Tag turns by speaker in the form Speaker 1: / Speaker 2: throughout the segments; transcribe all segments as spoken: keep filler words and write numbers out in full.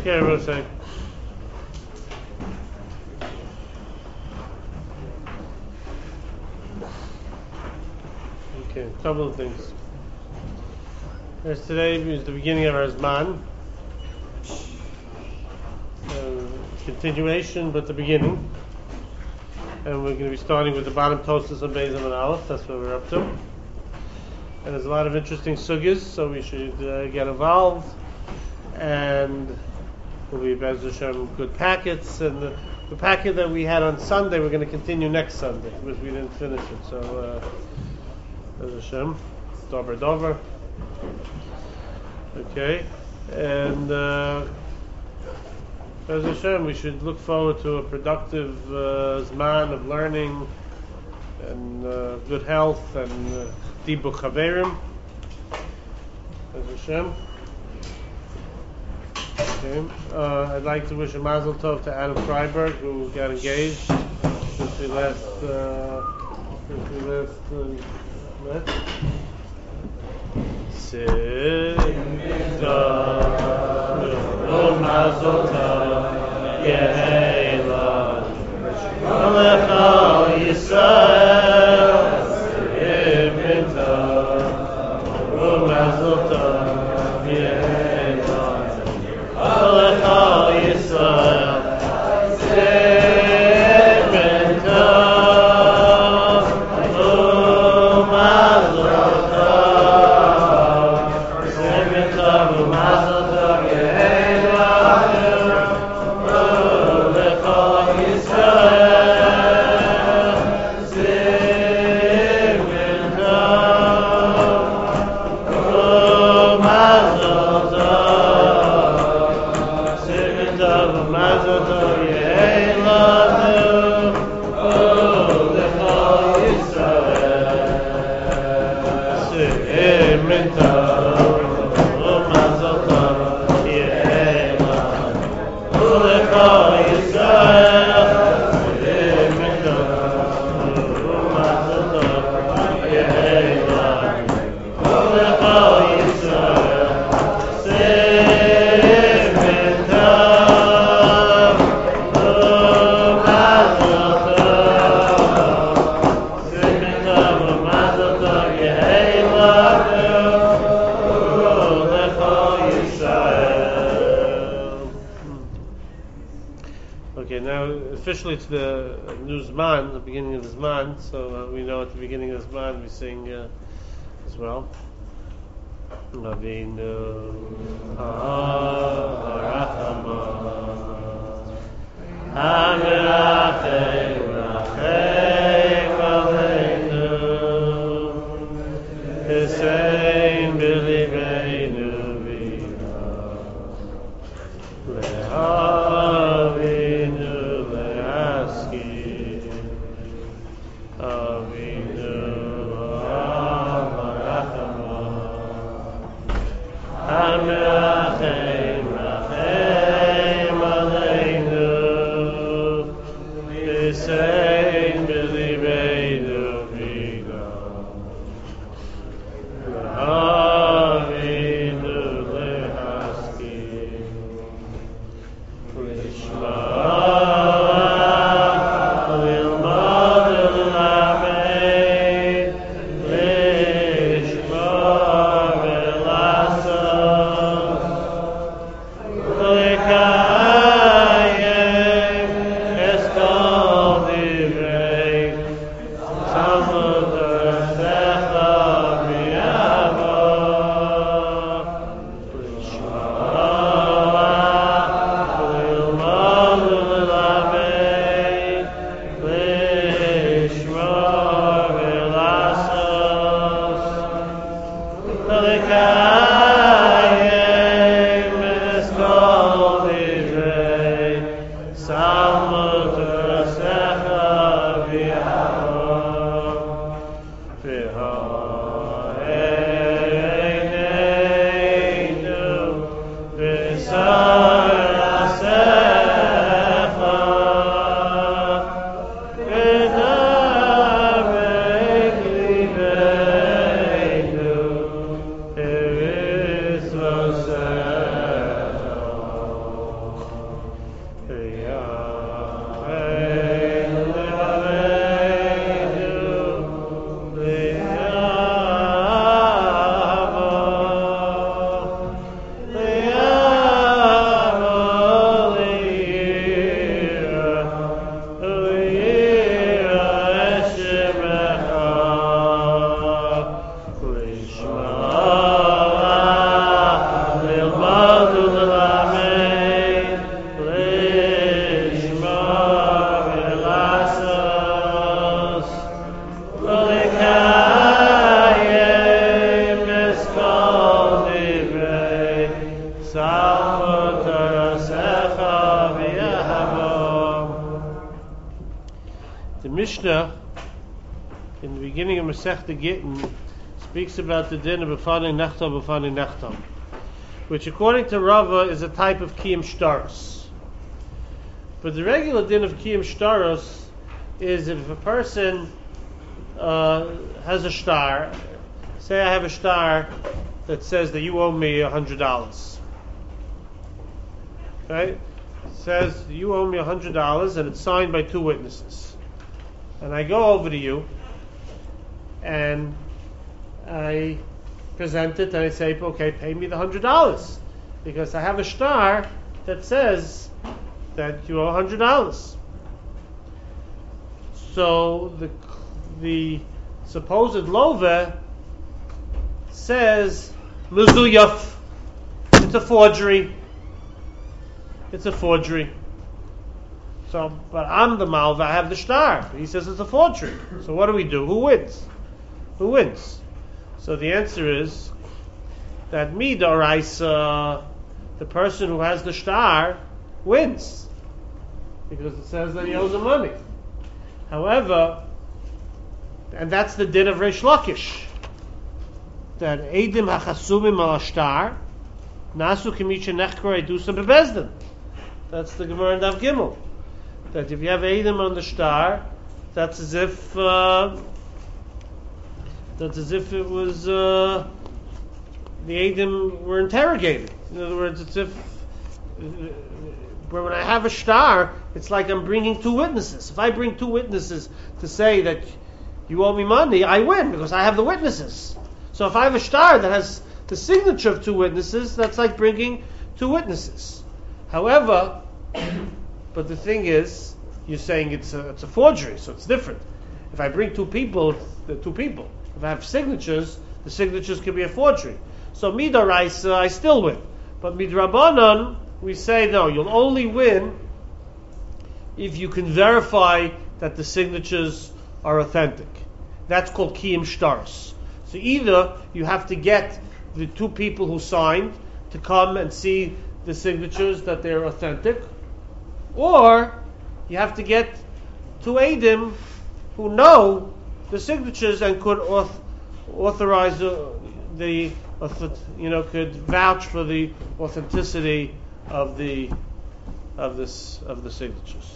Speaker 1: care, Moshe. Okay, a couple of things. As today is the beginning of our Zman. Uh, continuation, but the beginning. And we're going to be starting with the bottom Tosas and Beis and Aleph. That's what we're up to. And there's a lot of interesting sugis, so we should uh, get involved. And we'll be Be'ez Hashem good packets. And the, the packet that we had on Sunday, we're going to continue next Sunday because we didn't finish it. So, uh, Be'ez Hashem, Dover Dover. Okay, and uh, Be'ez Hashem, we should look forward to a productive uh, Zman of learning and uh, good health and Dibuk Chaverim. Be'ez Hashem. Okay, uh, I'd like to wish a Mazel Tov to Adam Freiberg, who got engaged since we last uh, since we last uh, met. Simcha, Lo Mazel Tov, Yehilah, Alecha Yisrael, Simcha, Lo Mazel Tov, Yehilah, Alecha Yisrael, Simcha, Lo Mazel Tov. Officially, it's the new Zman, the beginning of the Zman, so uh, we know at the beginning of the Zman we sing uh, as well. Avinu Harachama Hamerachei Rachei Aleinu Hisein B'libeinu V'cha
Speaker 2: Escalde
Speaker 1: The Mishnah, in the beginning of Masechta Gittin, speaks about the din of B'fanei Nechtam, B'fanei Nechtam, which according to Rava is a type of Kiyum Shtaros. But the regular din of Kiyum Shtaros is if a person uh, has a star, say I have a star that says that you owe me a hundred dollars. Right? It says you owe me a hundred dollars and it's signed by two witnesses. And I go over to you and I present it and I say, okay, pay me the hundred dollars because I have a star that says that you owe a hundred dollars. So the the supposed love says mezuyaf. It's a forgery. It's a forgery. So, but I'm the malva. I have the star. He says it's a forgery. So what do we do? Who wins? Who wins? So the answer is that midoraisa, the person who has the star, wins because it says that he owes him money. However, and that's the din of Reish Lakish, that Eidim hachasumim al shtar nasu k'micha nechkor edusam bebezdin. That's the Gemara in Daf Gimel. That if you have Eidim on the star, that's as if uh, that's as if it was uh, the Eidim were interrogated. In other words, it's if uh, when I have a star, it's like I'm bringing two witnesses. If I bring two witnesses to say that you owe me money, I win because I have the witnesses. So if I have a star that has the signature of two witnesses, that's like bringing two witnesses. However, but the thing is, you're saying it's a, it's a forgery, so it's different. If I bring two people, they're two people. If I have signatures, the signatures could be a forgery. So midoraisa, I still win. But midrabanan, we say no, you'll only win if you can verify that the signatures are authentic. That's called kiyum shtaros. So either you have to get the two people who signed to come and see the signatures that they're authentic, or you have to get two eidim who know the signatures and could auth- authorize uh, the, you know, could vouch for the authenticity of the of this of the signatures.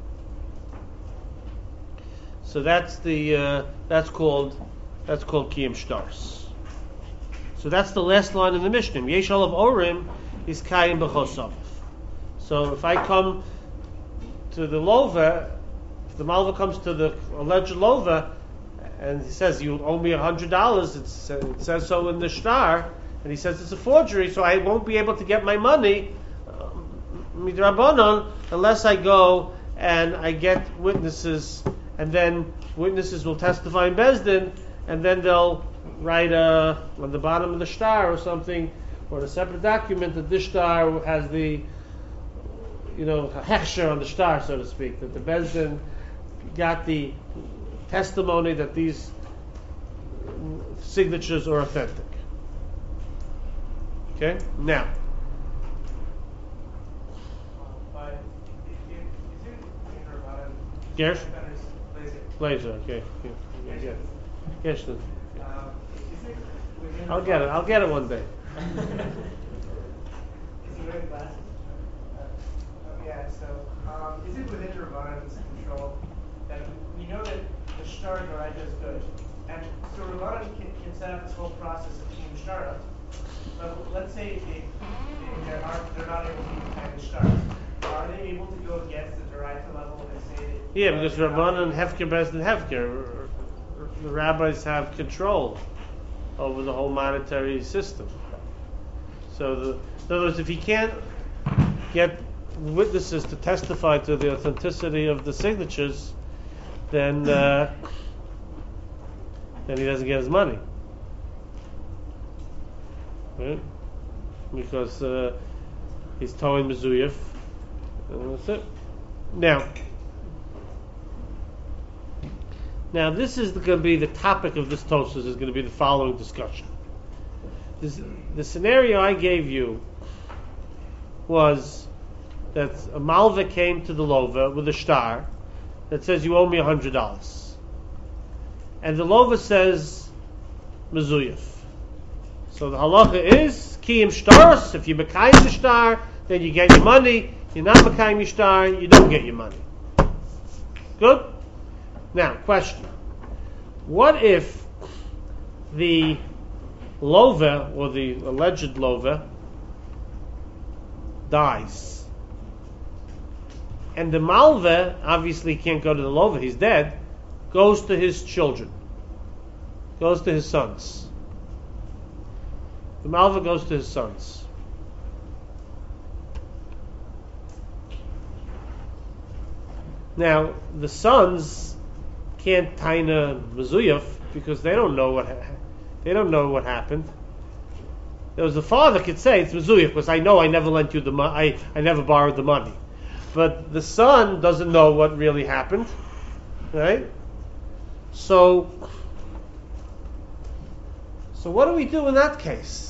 Speaker 1: So that's the uh, that's called that's called kiyum shtaros. So that's the last line in the Mishnah. Yesh olav orim is kayim b'chosav. So if I come to the lova, if the malva comes to the alleged lova, and he says you owe me a hundred dollars, it says so in the shtar, and he says it's a forgery, so I won't be able to get my money midrabanan unless I go and I get witnesses, and then witnesses will testify in Bezdin, and then they'll write a, on the bottom of the shtar or something, or a separate document that this shtar has the, you know, hechsher on the shtar, so to speak, that the Bezdin got the testimony that these signatures are authentic. Okay? Now. Yes? Laser, okay. Yeah. Yes. I'll get it. I'll get it one day.
Speaker 2: Yeah, so um, is it within Rabbanan's control that we know that the shtar Doraita is good, and so Rabbanan can, can set up this whole process of team shtar, but let's say they, they, they're, not, they're not able to find the shtar. Are they able to go against the Doraita level and say that?
Speaker 1: Yeah, because Rabbanan, Hefker, Bezdin, Hefker, the rabbis have control over the whole monetary system. So, the, in other words, if he can't get witnesses to testify to the authenticity of the signatures, then uh, then he doesn't get his money, right? Because uh, he's towing Mezuyif, and that's it. Now, now this is going to be the topic of this Tosfos. Is going to be the following discussion. This, the scenario I gave you was that a malva came to the lova with a shtar, that says you owe me a hundred dollars, and the lova says mezuyif. So the halacha is kiyim shtaros. If you mekayim the shtar, then you get your money. You're not mekayim your shtar, you don't get your money. Good. Now, question: what if the lova or the alleged lova dies, and the malva obviously can't go to the lova, he's dead, goes to his children, goes to his sons. The malva goes to his sons. Now the sons can't taina mezuyaf because they don't know what ha- they don't know what happened. There was the father could say it's mezuyaf because I know I never lent you the money, I, I never borrowed the money, but the son doesn't know what really happened, right? So, so what do we do in that case?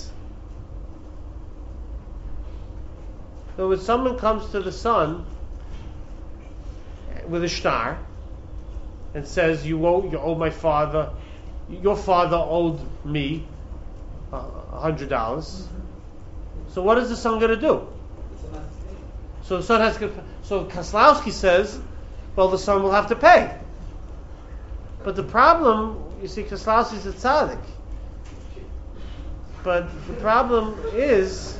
Speaker 1: So when someone comes to the son with a shtar and says, "You owe, you owe my father, your father owed me a hundred dollars." So what is the son going to do? So the son has to. So Koslowski says, "Well, the son will have to pay." But the problem, you see, Koslowski's a tzaddik. But the problem is,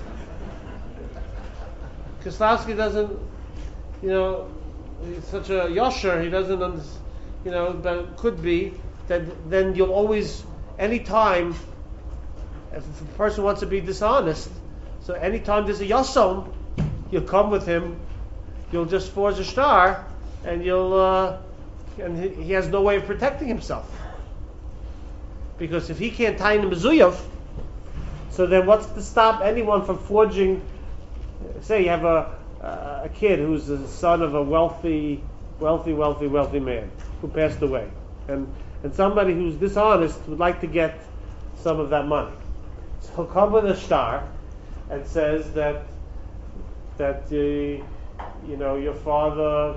Speaker 1: Koslowski doesn't, you know, he's such a yosher, he doesn't understand, you know, but it could be that then you'll always, anytime, if a person wants to be dishonest, so anytime there's a yasom, you'll come with him, you'll just forge a star, and you'll, uh, and he, he has no way of protecting himself. Because if he can't tie in the mezuyaf, so then what's to stop anyone from forging? Say you have a uh, a kid who's the son of a wealthy, wealthy, wealthy, wealthy man who passed away, and and somebody who's dishonest would like to get some of that money. So he'll come with a star and says that that uh, you know your father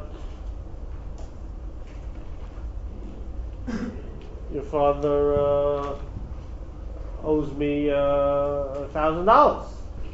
Speaker 1: your father uh, owes me uh, a thousand dollars.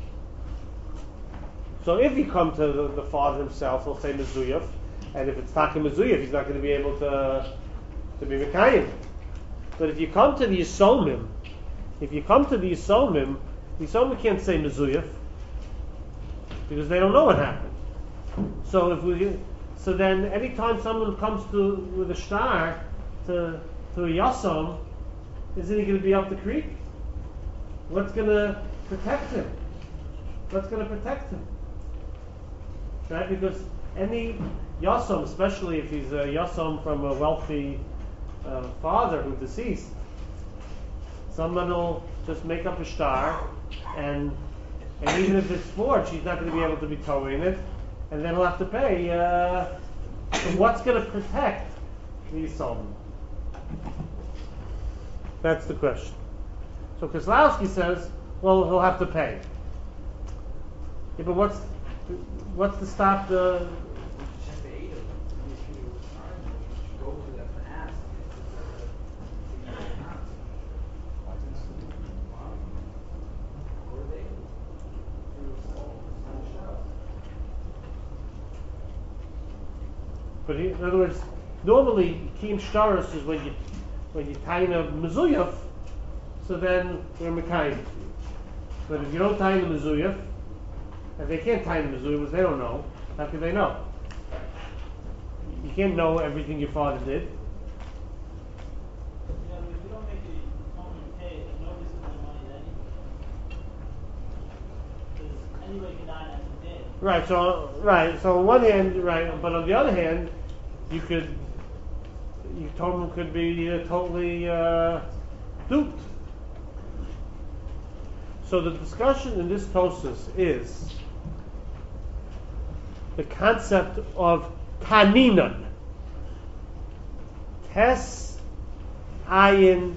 Speaker 1: So if you come to the, the father himself, he'll say mezuyaf, and if it's taka mezuyaf, he's not going to be able to to be mekayim. But if you come to the yisomim, if you come to the yisomim, the yisomim can't say mezuyaf because they don't know what happened. So if we, so then anytime someone comes to with a shtar to to a yasom, isn't he going to be up the creek? What's going to protect him? What's going to protect him? Right? Because any yasom, especially if he's a yasom from a wealthy uh, father who's deceased, someone will just make up a shtar, and and even if it's forged, he's not going to be able to be towing it, and then he'll have to pay. Uh, so what's going to protect the yasom? That's the question. So Koslowski says, well, he'll have to pay. Yeah, but what's what's to stop the? But he, in other words, normally kiyum shtaros is when you when you tie in a mezuyaf, so then we're mekayim. But if you don't tie in the mezuyaf, and they can't tie in the mezuyah because they don't know. How can they know? You can't know everything your father did.
Speaker 3: Yeah, but if you don't make the owner pay, nobody's going to money anyway. Because anybody can die and that's dead.
Speaker 1: Right. So right. So on one hand, right, but on the other hand, you could, you told them could be uh, totally uh, duped. So the discussion in this Tosas is the concept of taninan. Tes, ayin,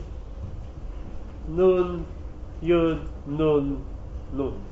Speaker 1: nun, yud, nun, nun.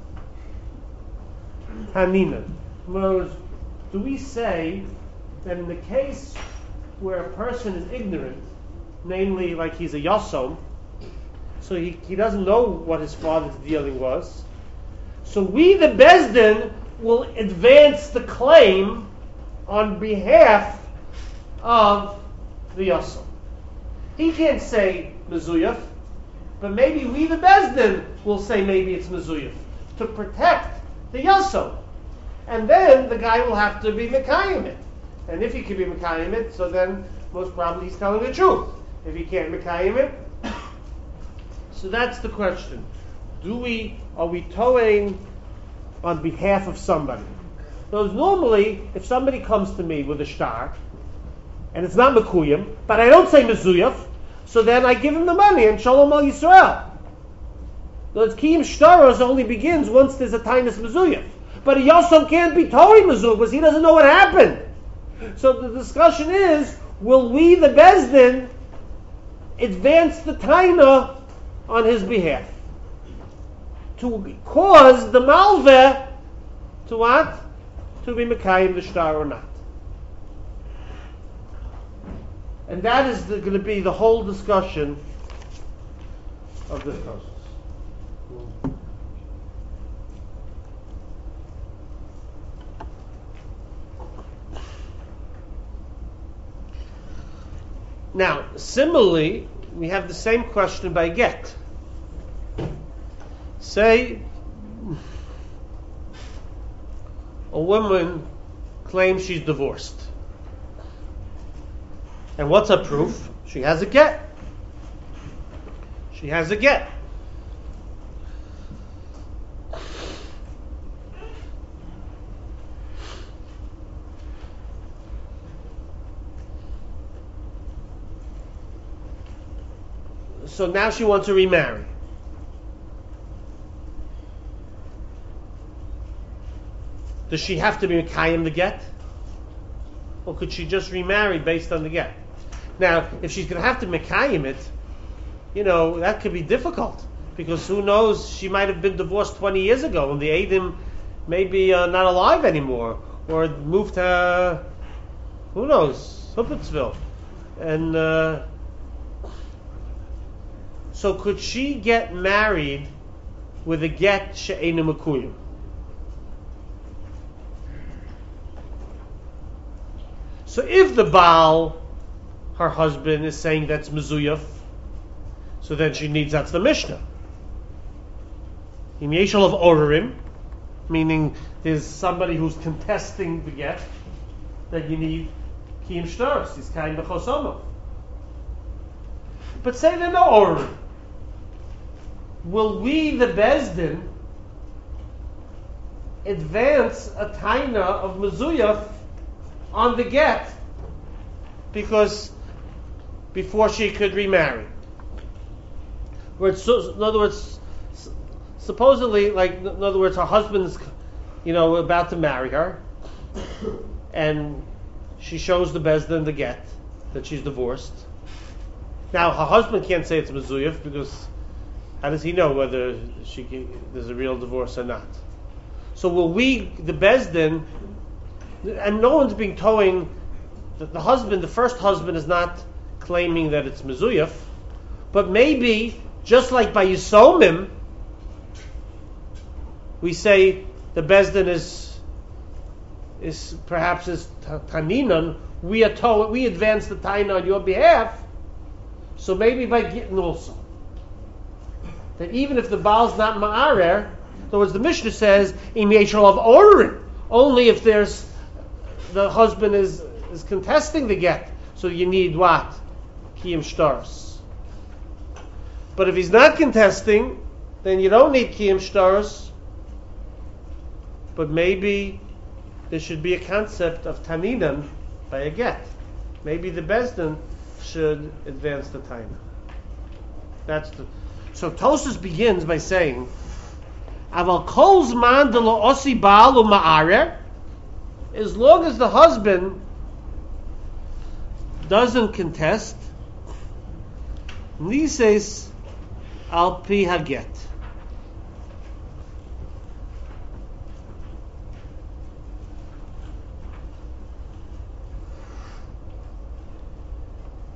Speaker 1: Taninan. In other words, do we say that in the case where a person is ignorant, namely like he's a yasom, so he, he doesn't know what his father's dealing was. So we, the Bezdin, will advance the claim on behalf of the yasom. He can't say mezuyaf, but maybe we, the Bezdin, will say maybe it's mezuyaf to protect the yasom. And then the guy will have to be mekayim it. And if he can be mekayim it, so then most probably he's telling the truth. If he can't mekayim it, so that's the question. Do we, are we towing on behalf of somebody? Because normally, if somebody comes to me with a shtar, and it's not mekuyim, but I don't say mezuyaf, so then I give him the money and shalom al Yisrael. Those kiyum shtaros only begins once there's a tainus mezuyaf. But a yasom can't be towing mezuyaf because he doesn't know what happened. So the discussion is, will we, the Bezdin, advance the taina on his behalf to cause the malveh to what? To be mekayim the shtar or not. And that is going to be the whole discussion of this process. Now, similarly, we have the same question by get. Say a woman claims she's divorced. And what's her proof? She has a get. She has a get. So now she wants to remarry. Does she have to be mekayim the get? Or could she just remarry based on the get? Now, if she's going to have to mekayim it, you know, that could be difficult. Because who knows, she might have been divorced twenty years ago and the Eidim may be uh, not alive anymore. Or moved to, who knows, Huppitzville. And uh, so could she get married with a get she'enu mekuyim? So if the Baal, her husband, is saying that's mezuyaf, so then she needs, that's the Mishnah. In Yeshal of Orim, meaning there's somebody who's contesting the get, that you need kiyum shtaros, he's kain b'chosomo. But say there are no Orim. Will we, the Bezdin, advance a taina of mezuyaf on the get because before she could remarry? Where it's so, in other words, supposedly, like in other words, her husband's, you know, about to marry her, and she shows the Bezdin the get that she's divorced. Now her husband can't say it's mezuyaf because how does he know whether she there's a real divorce or not? So will we, the Bezdin, and no one's being towing, the, the husband, the first husband is not claiming that it's mezuyaf, but maybe, just like by Yisomim, we say the Bezdin is is perhaps is Taninan, we are tow, we advance the Taina on your behalf, so maybe by Gittin also. That even if the Baal's not Ma'arer, in other words, the Mishnah says, Im Yeshal of Orin, only if there's the husband is, is contesting the get. So you need what? Kiyum shtaros. But if he's not contesting, then you don't need kiyum shtaros. But maybe there should be a concept of taninan by a get. Maybe the Bezdin should advance the taina. That's the. So Tosfos begins by saying, "Aval kol zman de lo osi baal u'ma'arer." As long as the husband doesn't contest, nises al pi haget.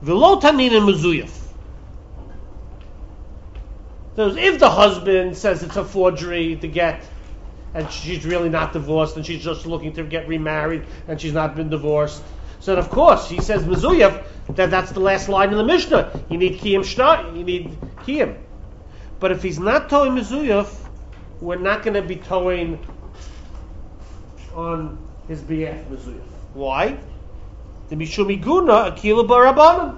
Speaker 1: V'lo tanina mezuyaf. So if the husband says it's a forgery to get, and she's really not divorced, and she's just looking to get remarried, and she's not been divorced, so then of course he says mezuyaf. That that's the last line in the Mishnah. You need kiyum shtar. You need kiyum. But if he's not towing mezuyaf, we're not going to be towing on his behalf mezuyaf. Why? The mishum iguna akila barabanan.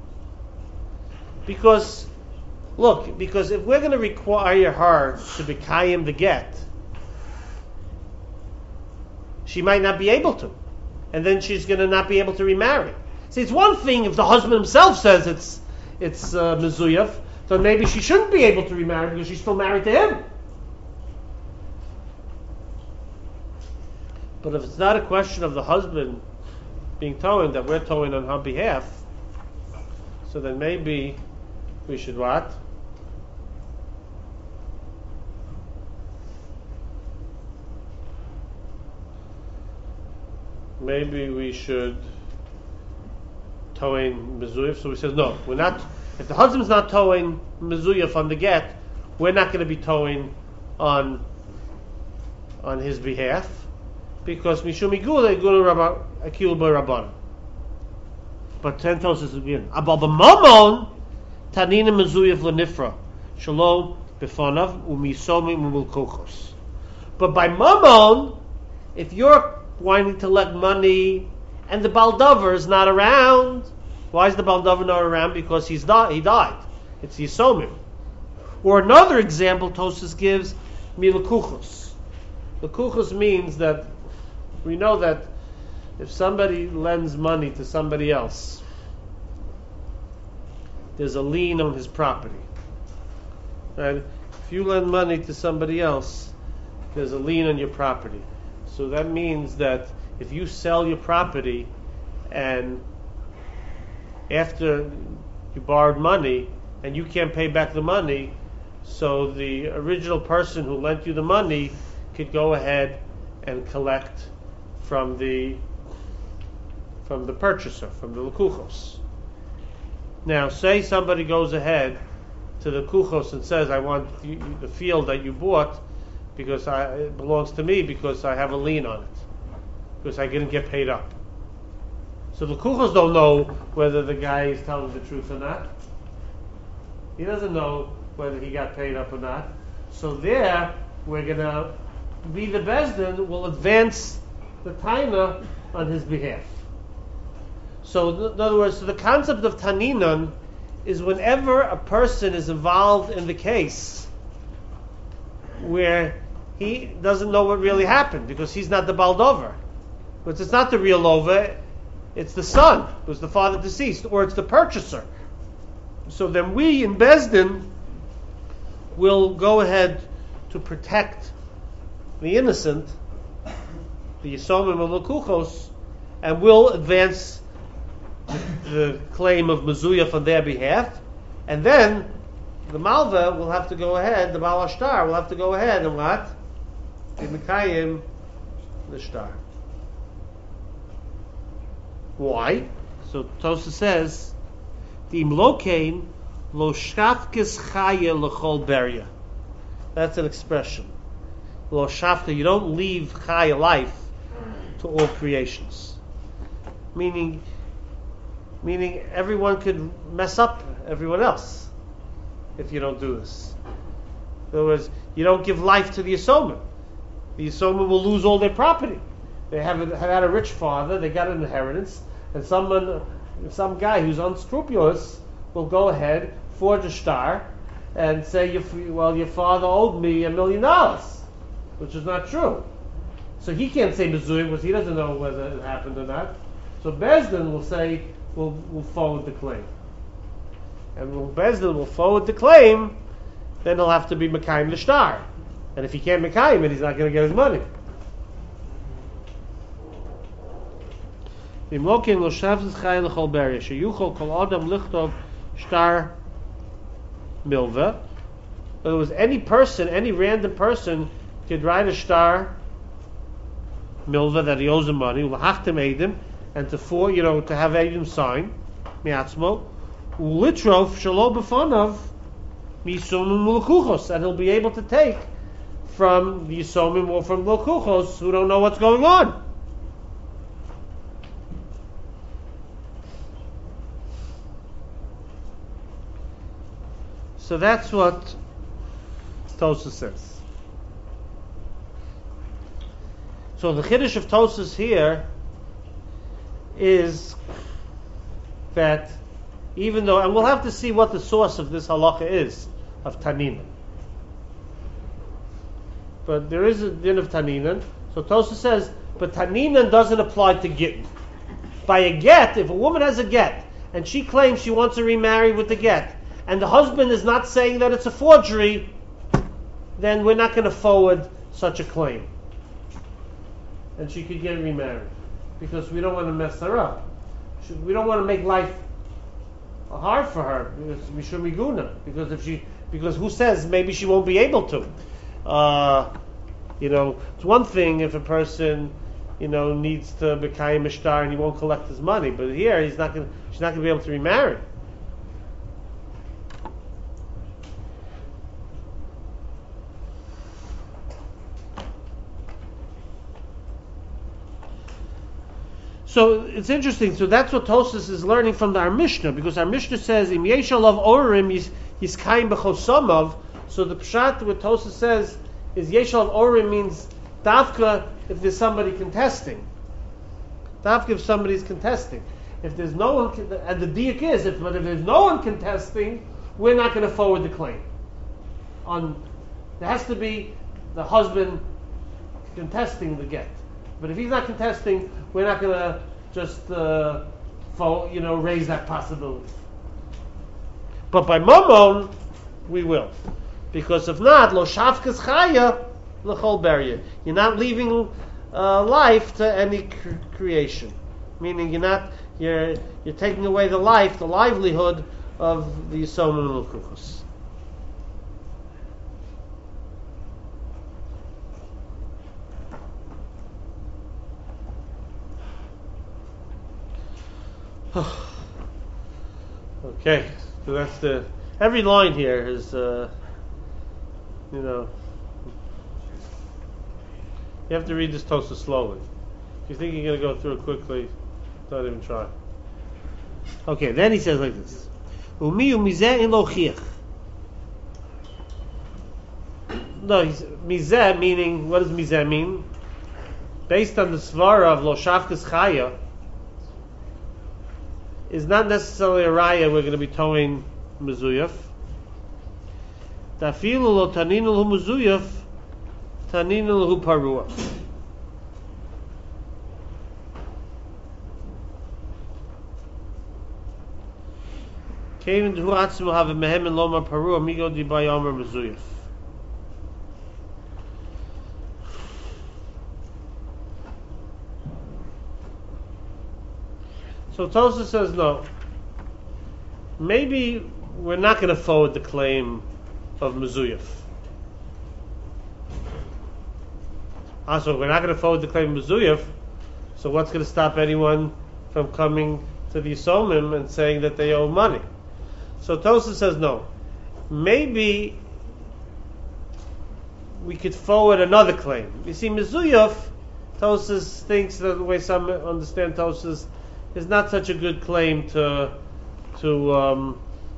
Speaker 1: Because, look, because if we're going to require her to be kiyum the get, she might not be able to, and then she's going to not be able to remarry. See, it's one thing if the husband himself says it's it's uh, mezuyaf, so maybe she shouldn't be able to remarry because she's still married to him. But if it's not a question of the husband being towing, that we're towing on her behalf, so then maybe we should what? Maybe we should towing mezuyaf. So he says, no, we're not. If the husband's not towing mezuyaf on the get, we're not going to be towing on on his behalf because mishum igula igula akil b'rabban. But ten tosas again. Abal b'mamon tanina mezuyaf lenifra shalom b'fanav umisomim umulkochos. But by mamon, if you're wanting to let money and the baldover is not around. Why is the baldover not around? Because he's di- he died. It's Yisomim. Or another example Tosas gives, milakuchos. Lakuchos means that we know that if somebody lends money to somebody else, there's a lien on his property. Right? If you lend money to somebody else, there's a lien on your property. So that means that if you sell your property and after you borrowed money and you can't pay back the money, so the original person who lent you the money could go ahead and collect from the from the purchaser, from the lekuchos. Now, say somebody goes ahead to the lekuchos and says, I want you, the field that you bought because I, it belongs to me because I have a lien on it, because I didn't get paid up. So the lekuchos don't know whether the guy is telling the truth or not. He doesn't know whether he got paid up or not. So there, we're going to be the Bezdin will advance the taina on his behalf. So in other words, so the concept of taninan is whenever a person is involved in the case where he doesn't know what really happened because he's not the baldover. But it's not the real lover, it's the son, who's the father deceased, or it's the purchaser. So then we in Bezdin will go ahead to protect the innocent, the Yisomim and Lekuchos, and will advance the, the claim of Mezuyaf on their behalf, and then the Malva will have to go ahead, the Baal Ashtar will have to go ahead and what? In Mekayim, the Shtar. Why? So Tosa says, the Imlokein lo shafkes chaya lechol beria. That's an expression. Lo shafka, you don't leave chaya life to all creations. Meaning, meaning everyone could mess up everyone else if you don't do this. In other words, you don't give life to the Yisomim. The Yisomim will lose all their property. They have, have had a rich father, they got an inheritance, and someone, some guy who's unscrupulous will go ahead, forge a star, and say, well, your father owed me a million dollars, which is not true. So he can't say Mezuyah because he doesn't know whether it happened or not. So Bezdin will say, we'll, we'll forward the claim. And when Bezdin will forward the claim, then he'll have to be Mekayim the star. And if he can't Mekayim it, he's not going to get his money. In other words, any person, any random person could write a star milva that he owes him money, and to for you know to have Adam sign, miatzmo, ulitrof shelo b'fanav misomim ulukuchos, and he'll be able to take from the yisomim or from lukuchos who don't know what's going on. So that's what Tosas says. So the chiddush of Tosas here is that even though, and we'll have to see what the source of this halacha is, of Taninan. But there is a din of Taninan. So Tosas says, but Taninan doesn't apply to Gittin. By a get, if a woman has a get, and she claims she wants to remarry with the get, and the husband is not saying that it's a forgery, then we're not going to forward such a claim. And she could get remarried. Because we don't want to mess her up. We don't want to make life hard for her. Because we should be guna. Because if she, because who says maybe she won't be able to? Uh, you know, it's one thing if a person, you know, needs to become a shtar and he won't collect his money. But here, he's not going. She's not going to be able to remarry. So it's interesting. So that's what Tosas is learning from the, our Mishnah, because our Mishnah says im yeshalav orim is kaim b'chosamav. So the pshat what Tosas says is yeshalav orim means dafka if there's somebody contesting. Dafka if somebody's contesting. If there's no one, and the diak is if but if there's no one contesting, we're not going to forward the claim. On there has to be the husband contesting the get. But if he's not contesting, we're not going to just, uh, fo- you know, raise that possibility. But by Mammon, we will. Because if not, lo shavkas chaya l'chol beria. You're not leaving uh, life to any cr- creation. Meaning you're not, you're you're taking away the life, the livelihood of the Yisomim and Lukuchos. Okay, so that's the every line here is uh, you know you have to read this Tosas slowly. If you think you're going to go through it quickly, don't even try. Okay, then he says like this: Umi umizeh in lochiach. No, he's mizeh meaning what does mizeh mean? Based on the svara of lo shavkas chaya. Is not necessarily a raya we're going to be towing mezuyaf. Tafilu lo taninu hu mezuyaf, taninu hu parua. Kevin hu atzmu have mehem and loma parua migo di bayomer mezuyaf. So Tosas says no. Maybe we're not going to forward the claim of Mezuyaf. Also, we're not going to forward the claim of Mezuyaf. So what's going to stop anyone from coming to the Yisomim and saying that they owe money? So Tosas says no. Maybe we could forward another claim. You see, Mezuyaf, Tosas thinks that the way some understand Tosas is not such a good claim to to um,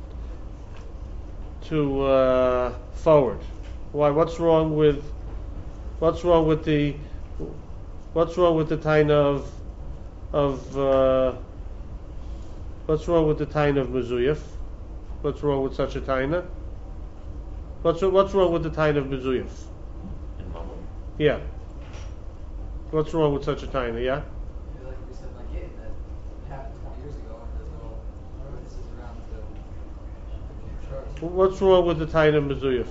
Speaker 1: to uh, forward. Why? What's wrong with what's wrong with the what's wrong with the taina of of uh, what's wrong with the taina of mezuyaf? What's wrong with such a taina? What's what's wrong with the taina of mezuyaf? Yeah. What's wrong with such a taina? Yeah. What's wrong with the Taina Mezuyaf?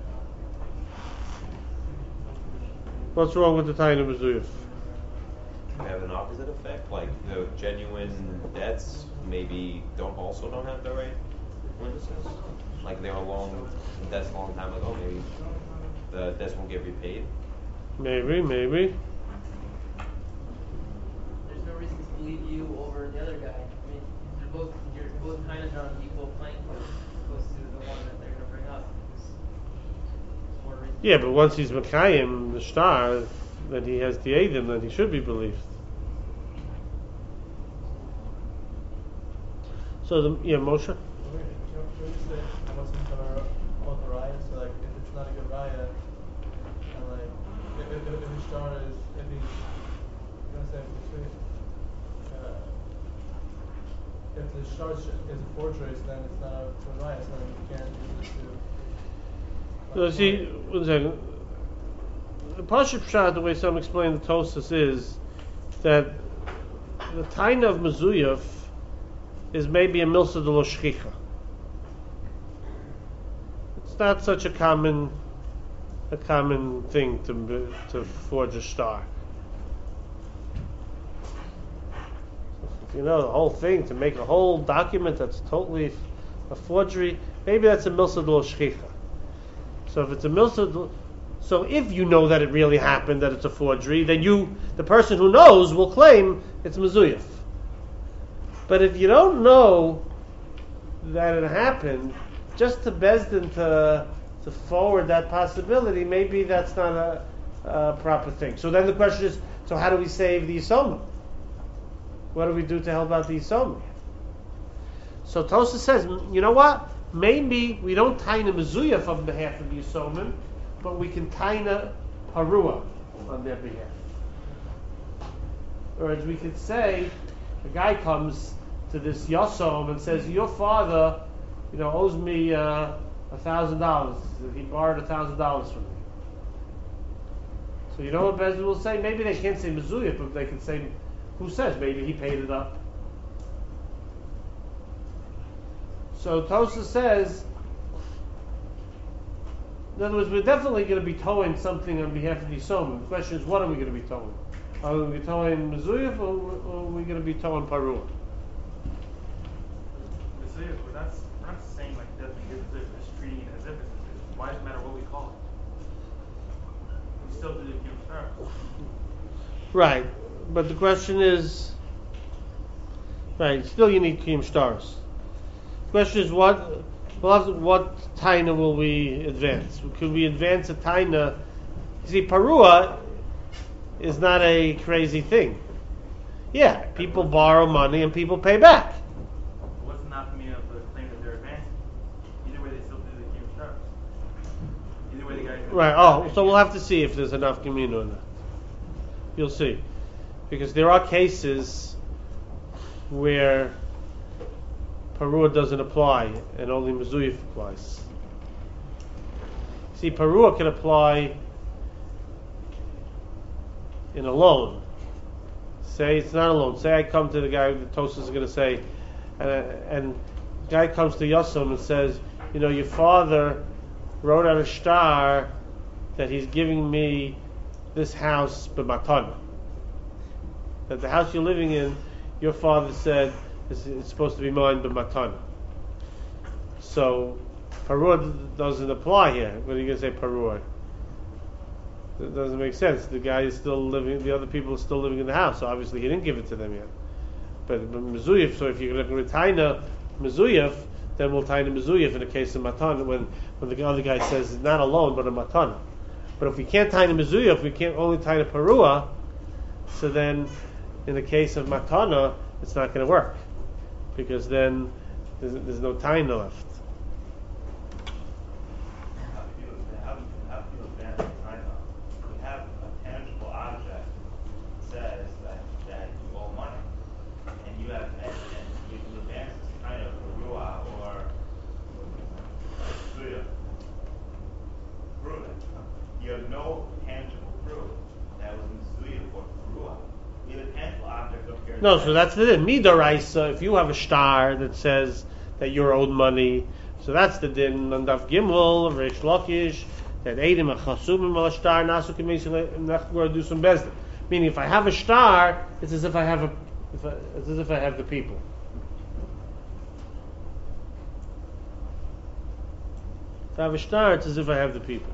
Speaker 1: What's wrong with the Taina Mezuyaf?
Speaker 4: Have an opposite effect, like the genuine debts maybe don't also don't have the right witnesses. Like they were long debts a long time ago, maybe the debts won't get repaid.
Speaker 1: Maybe, maybe.
Speaker 5: There's no reason to believe you over the other guy. I mean, they're both your both tainas are on equal playing field as opposed to the one that they're going to bring up. It's more reason.
Speaker 1: Yeah, but once he's Mekayim, the star, then he has the Eidim, then he should be believed. So, the, yeah, Moshe?
Speaker 3: Can we say how much is gonna hold the raya? So like, if it's not a good raya, and like, if if, if, if the star is, if he's, you're gonna say between, uh, if the star is a fortress, then it's not a good raya. So then you can't use it to.
Speaker 1: So see, one second. The Pashup Pshat, the way some explain the Tosas is that the Taina of Mezuyaf is maybe a Milsa de lo Shchicha. It's not such a common, a common thing to to forge a star. You know, the whole thing to make a whole document that's totally a forgery. Maybe that's a Milsa de lo Shchicha. So if it's a Milsa, de, so if you know that it really happened, that it's a forgery, then you, the person who knows, will claim it's Mezuyaf. But if you don't know that it happened, just to Bezdin to to forward that possibility, maybe that's not a, a proper thing. So then the question is, so how do we save the Yisoma? What do we do to help out the Yisoma? So Tosa says, you know what? Maybe we don't taina Mezuyaf on behalf of the Yisomim, but we can taina Parua on their behalf. Or as we could say, a guy comes to this Yosom and says, your father, you know, owes me uh, a thousand dollars. He borrowed a thousand dollars from me. So you know what Bezdin will say? Maybe they can't say Mezuyah, but they can say, who says? Maybe he paid it up. So Tosa says, in other words, we're definitely going to be towing something on behalf of the Yisomim. The question is, what are we going to be towing? Are we going to be towing Mezuyah, or, or are we going to be towing Parua?
Speaker 6: Mezuyah, we're not, we're not saying like it doesn't give as if it's treating it as if it's Mezuyah. Why does it matter what we call it? We still do the Kiyum Shtar.
Speaker 1: Right, but the question is, right, still you need Kiyum Stars. The question is, what what, what Taina will we advance? Could we advance a Taina? You see, Parua is not a crazy thing. Yeah, people borrow money and people pay back.
Speaker 6: What's not meaning of the claim that they're advancing? Either way, they still do the Kiyum Shtar. Either way, the guy.
Speaker 1: Right. Oh, so we'll have to see if there's enough communal or not. You'll see, because there are cases where Parua doesn't apply and only Mezuyah applies. See, Parua can apply in a loan. Say it's not a loan. Say I come to the guy, the Tosas is going to say, and, and the guy comes to Yosem and says, you know, your father wrote on a star that he's giving me this house b'matana. That the house you're living in, your father said it's, it's supposed to be mine b'matana. So Parua doesn't apply here. What are you going to say, Parua? It doesn't make sense. The guy is still living, the other people are still living in the house, so obviously he didn't give it to them yet. But, but Mezuyah, so if you're going to taina Mezuyah, then we'll taina Mezuyah in the case of matana, when, when the other guy says it's not a loan but a matana. But if we can't taina Mezuyah, if we can't only taina Parua, so then in the case of matana, it's not going to work. Because then there's, there's no taina left.
Speaker 7: How do you how do you how do you advance the time? You have a tangible object that says that, that you owe money, and you have and, and you can advance this kind of ruah or suya. Prove it. You have no tangible proof that was suya or ruah. You have a tangible object up here.
Speaker 1: No, so that's the din. Midaraisa, if you have a star that says that you're owed money, so that's the din on Daf Gimel of Reish Lakish, that Eidim Achasumim al Star Nasu Kimesi Nechgor do some bezdin. Meaning, if I have a star, it's as if I have a, if I, it's as if I have the people. If I have a star, it's as if I have the people.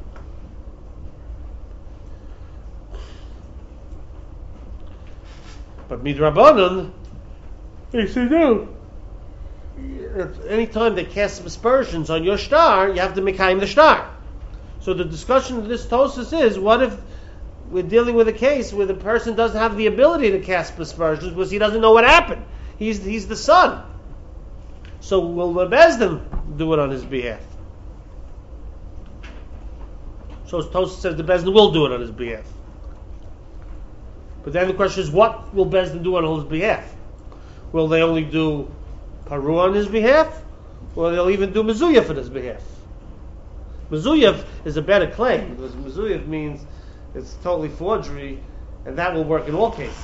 Speaker 1: But Midrabanan, they say no. any time they cast aspersions on your star, you have to mekayim the star. So the discussion of this Tosfos is, what if we're dealing with a case where the person doesn't have the ability to cast aspersions because he doesn't know what happened? He's he's the son. So will the Bezdin do it on his behalf? So Tosfos says the Bezdin will do it on his behalf. But then the question is, what will Bezdin do on his behalf? Will they only do Paru on his behalf? Or they'll even do Mezuyah on his behalf? Mezuyah is a better claim, because Mezuyah means it's totally forgery, and that will work in all cases.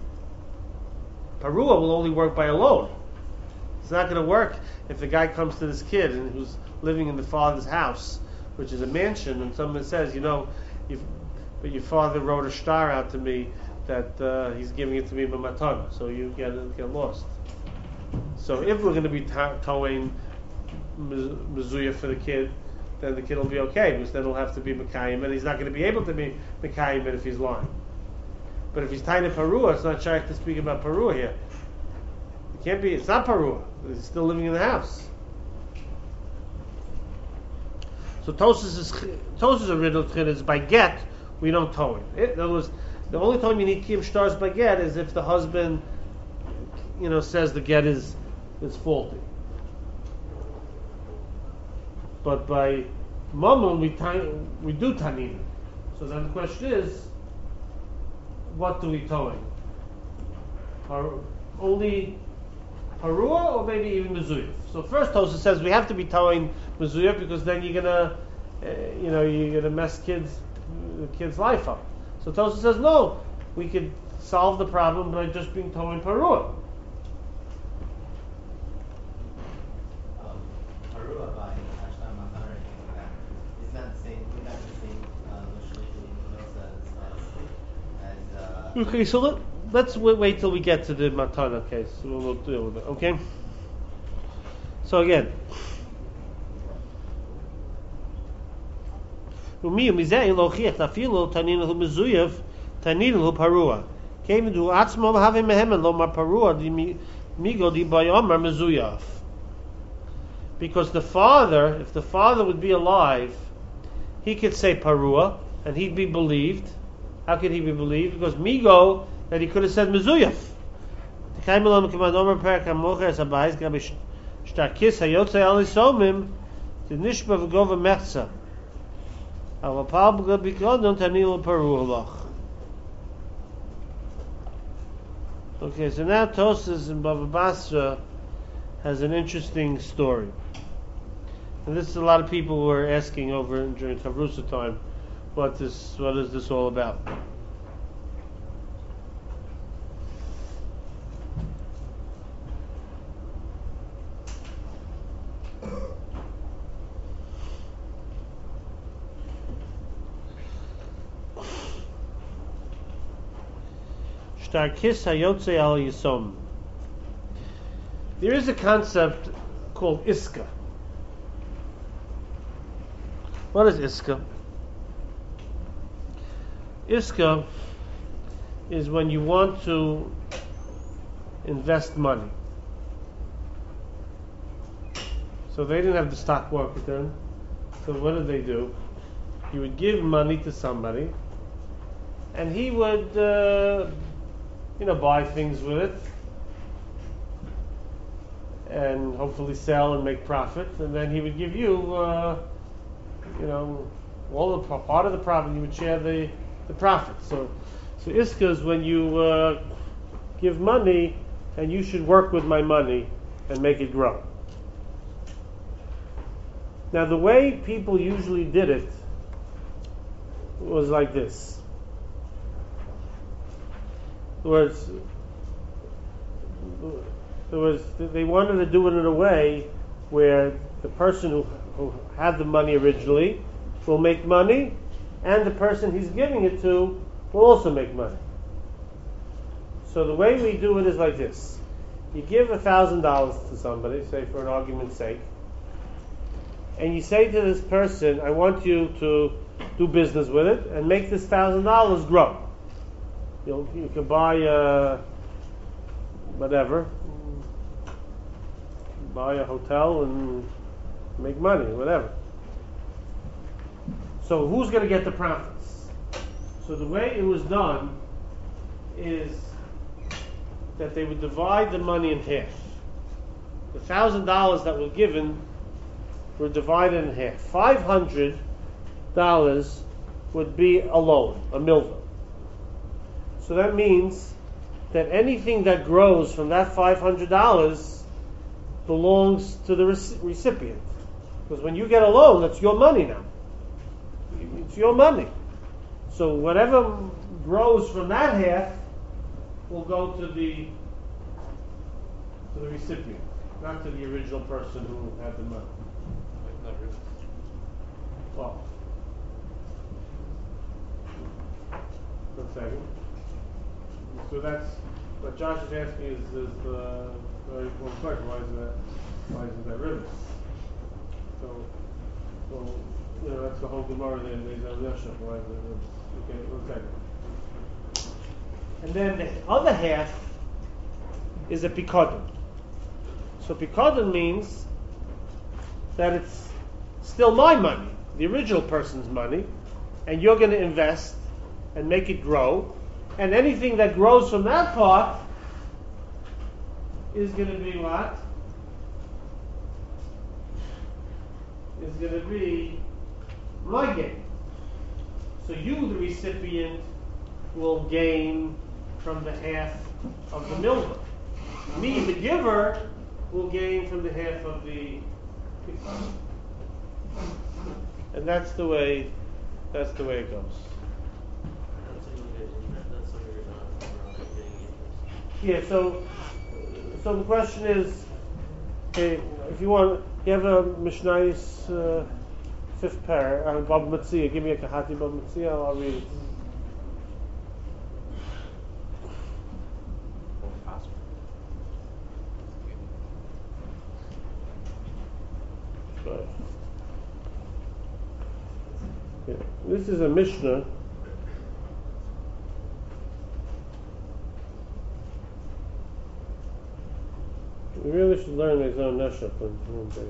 Speaker 1: Parua will only work by a loan. It's not going to work if a guy comes to this kid and who's living in the father's house, which is a mansion, and someone says, you know, you've, but your father wrote a star out to me that uh, he's giving it to me by matana, so you get get lost. So if we're going to be towing mezuyah for the kid, then the kid will be okay, because then he'll have to be mekayim, and he's not going to be able to be mekayim if he's lying. But if he's tying to parua, it's not shaykh to speak about parua here. It can't be. It's not parua. He's still living in the house. So Tosfos is Tosfos a riddle is by get we don't tow him. It, in other words, the only time you need kiyum stars by get is if the husband, you know, says the get is is faulty. But by mammon we time, we do tanin. So then the question is, what do we towing? Par, only parua or maybe even mezuyah? So first Tosfos says we have to be towing mezuyah because then you're gonna, uh, you know, you're gonna mess kids, the kid's life up. So Tosfos says no, we could solve the problem by just being towing parua.
Speaker 8: Um, parua by Ashtam Mahar is that the same? Would that be the same as as uh,
Speaker 1: Okay, so let, let's wait, wait till we get to the matana case. We'll, we'll deal with it. Okay. So again. ומי ומזה להוכיח אפילו תנין לו מזויף תנין לו פרוע כיוון הוא עצמו מהווה מהמן לא מה פרוע מיגו די ביומר מזויף. Because the father, if the father would be alive, he could say parua and he'd be believed. How could he be believed? Because migo, that he could have said mezuyaf. Tekaimilom k'madomer perak hamocher es habayis gabi shtakis hayotzei alisomim t'nishba v'gova mechza. Avapal b'gabi kodon tanil paruolach. Okay, so now Tosfos in Bava Basra has an interesting story. And this is a lot of people who are asking over during Chavrusa time, what this, what is this all about? Shtarkis hayotze al yisom. There is a concept called iska. What is iska? Iska is when you want to invest money. So they didn't have the stock market then. So what did they do? You would give money to somebody, and he would, uh, you know, buy things with it, and hopefully sell and make profit, and then he would give you, uh, you know, all the part of the profit. You would share the the profit. So, so iska is when you uh, give money, and you should work with my money and make it grow. Now, the way people usually did it was like this. In other words, there was, they wanted to do it in a way where the person who, who had the money originally will make money, and the person he's giving it to will also make money. So the way we do it is like this. You give a thousand dollars to somebody, say for an argument's sake, and you say to this person, I want you to do business with it and make this thousand dollars grow. You'll, you can buy uh, whatever, buy a hotel and make money, whatever. So who's going to get the profits? So the way it was done is that they would divide the money in half. The thousand dollars that were given were divided in half. Five hundred dollars would be a loan, a milva. So that means that anything that grows from that five hundred dollars belongs to the rec- recipient. Because when you get a loan, that's your money now. It's your money. So whatever grows from that half will go to the to the recipient, not to the original person who had the money.
Speaker 6: Like, not really.
Speaker 1: Well, one second. So that's what Josh is asking is is uh, very important question. Why is that? Why isn't that rivers? So, so you know that's the whole Gemara there. There's a Yosef. Why is it rivers? Okay, one second. And then the other half is a pikadon. So pikadon means that it's still my money, the original person's money, and you're going to invest and make it grow, and anything that grows from that part is going to be what? Is going to be my gain. So you, the recipient, will gain from the half of the milva. Me, the giver, will gain from the half of the pikadon. And that's the way. That's the way it goes. Yeah. So, so the question is, okay, if you want, you have a Mishnayos uh, fifth pair, uh, Bab Metzia. Give me a Kahati Bab Metzia. I'll read it. Right. Yeah. This is a Mishnah. We really should learn his own Neshek on one day.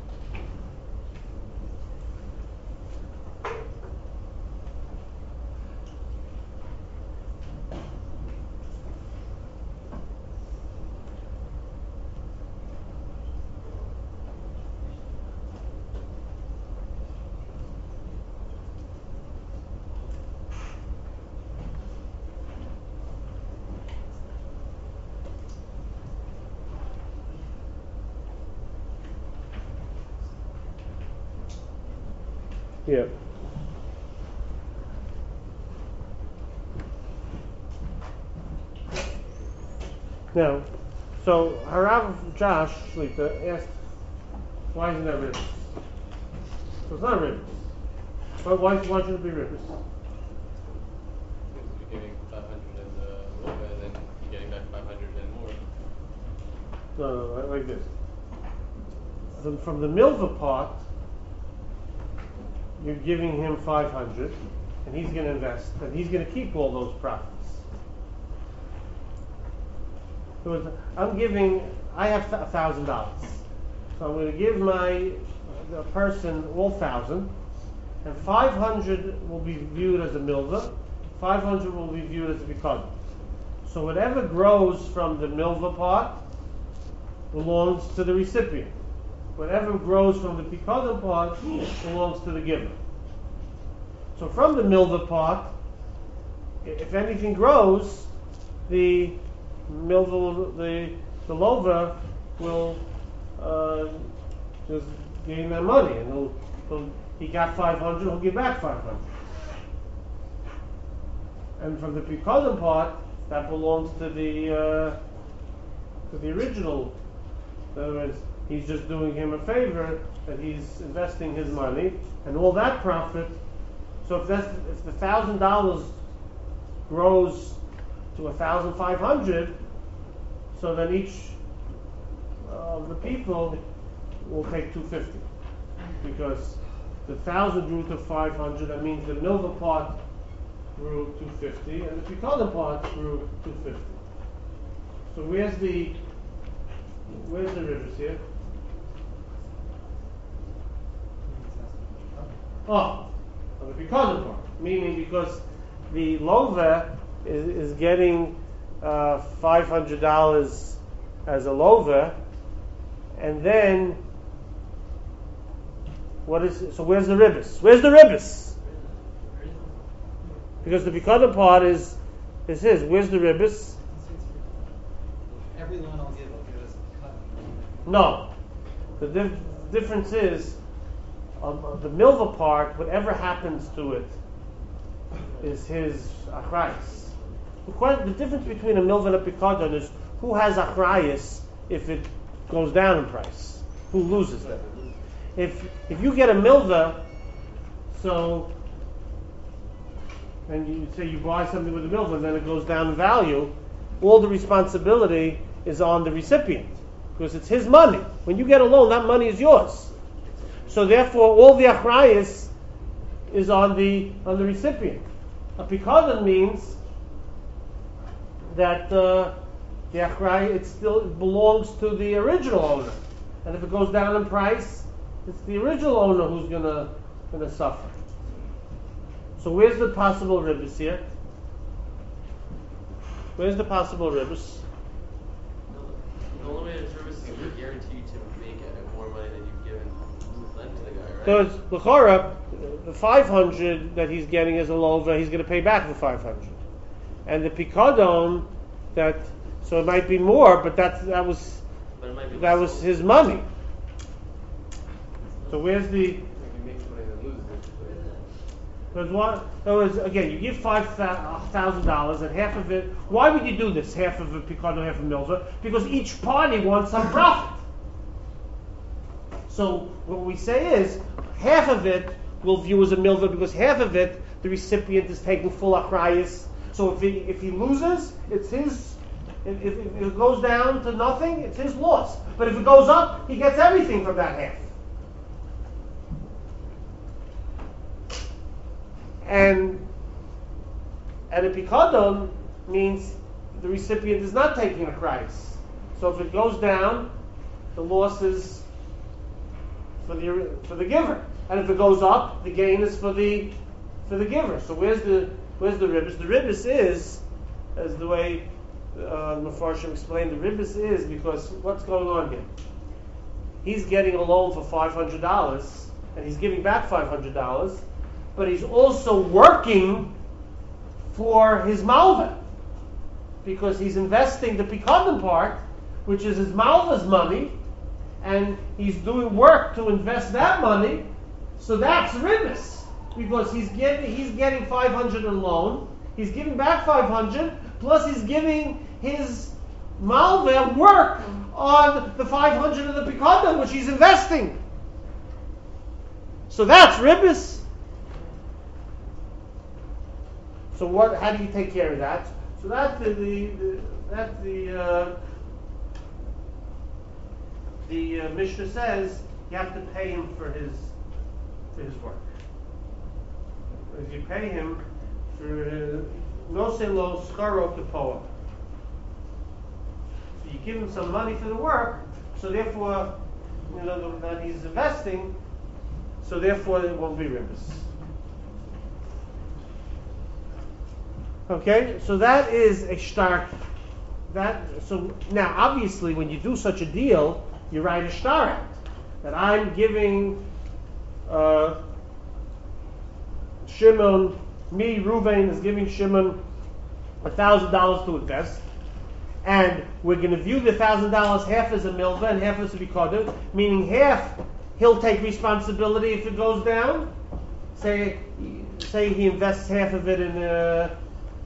Speaker 1: Yeah. Now, so Harav Josh Shlita asked, why isn't that rivers? So it's not rivers. But why, why should it be rivers?
Speaker 6: Because you're giving five hundred in the milva and then you're getting back five hundred and more.
Speaker 1: No, no, no, like this. From, from the milva part, you're giving him five hundred, and he's going to invest, and he's going to keep all those profits. So I'm giving, I have a thousand dollars, so I'm going to give my the person all thousand, and five hundred will be viewed as a milva, five hundred will be viewed as a pikadon. So whatever grows from the milva part belongs to the recipient. Whatever grows from the pikadon part belongs to the giver. So from the milva part, if anything grows, the milva, will, the the lova will uh, just gain that money, and he'll, he'll he got five hundred, he'll give back five hundred. And from the pikadon part, that belongs to the uh, to the original. In other words, he's just doing him a favor that he's investing his money, and all that profit. So if that's if the thousand dollars grows to a thousand five hundred, so then each of the people will take two fifty, because the thousand grew to five hundred. That means the milva part grew two fifty, and the pikadon part grew two fifty. So where's the where's the rivers here? Oh, on the Pikadon part. Meaning because the Lova is, is getting uh, five hundred dollars as a Lova, and then what is so? Where's the ribbis? Where's the ribbis? Because the Pikadon part is is his. Where's the ribbis?
Speaker 9: Every loan I'll give, I'll give as a cut.
Speaker 1: No. The dif- difference is um, the milva part. Whatever happens to it is his achrayus. The, que- the difference between a milva and a Pikadon is who has achrayus if it goes down in price. Who loses that? If if you get a milva, so and you say you buy something with a milva and then it goes down in value, all the responsibility is on the recipient because it's his money. When you get a loan, that money is yours. So therefore, all the achrayus is on the on the recipient. A Pikadon means that uh, the achrayus it still belongs to the original owner, and if it goes down in price, it's the original owner who's gonna gonna suffer. So where's the possible ribbis here? Where's the possible ribbis?
Speaker 10: The only way to service is to guarantee you to make it more money than you've given lent to the guy, right?
Speaker 1: So it's l'chora, the five hundred that he's getting as a lova, he's going to pay back the five hundred, and the Pikadon that so it might be more, but that that was
Speaker 10: But it might be
Speaker 1: that
Speaker 10: less
Speaker 1: was
Speaker 10: so.
Speaker 1: his money. So where's the?
Speaker 10: He makes money and loses it.
Speaker 1: There's one. In other words, again, you give five thousand dollars, and half of it. Why would you do this? Half of it Pikadon, half of milva, because each party wants some profit. So what we say is half of it we'll view as a milva because half of it the recipient is taking full achrayus. So if he if he loses, it's his. If, if, if it goes down to nothing, it's his loss. But if it goes up, he gets everything from that half. And and a Pikadon means the recipient is not taking a price. So if it goes down, the loss is for the for the giver, and if it goes up, the gain is for the for the giver. So where's the where's the ribbis? The ribbis is, as the way uh, Mefarshim explained, the ribbis is because what's going on here? He's getting a loan for five hundred dollars, and he's giving back five hundred dollars. But he's also working for his malva because he's investing the Pikadon part, which is his malva's money, and he's doing work to invest that money. So that's ribbis because he's getting he's getting five hundred in loan, he's giving back five hundred, plus he's giving his malva work on the five hundred of the Pikadon which he's investing. So that's ribbis. So what? How do you take care of that? So that's the, the, the that's the uh, the uh, Mishnah says you have to pay him for his for his work. If you pay him for no se lo skaro kapoa, so you give him some money for the work. So therefore, you know that he's investing. So therefore, it won't be ribbis. Okay, so that is a start. That so now obviously when you do such a deal, you write a star out that I'm giving uh, Shimon, me Ruvain is giving Shimon a thousand dollars to invest, and we're going to view the thousand dollars half as a milva and half as a Pikadon, meaning half he'll take responsibility if it goes down. Say, say he invests half of it in a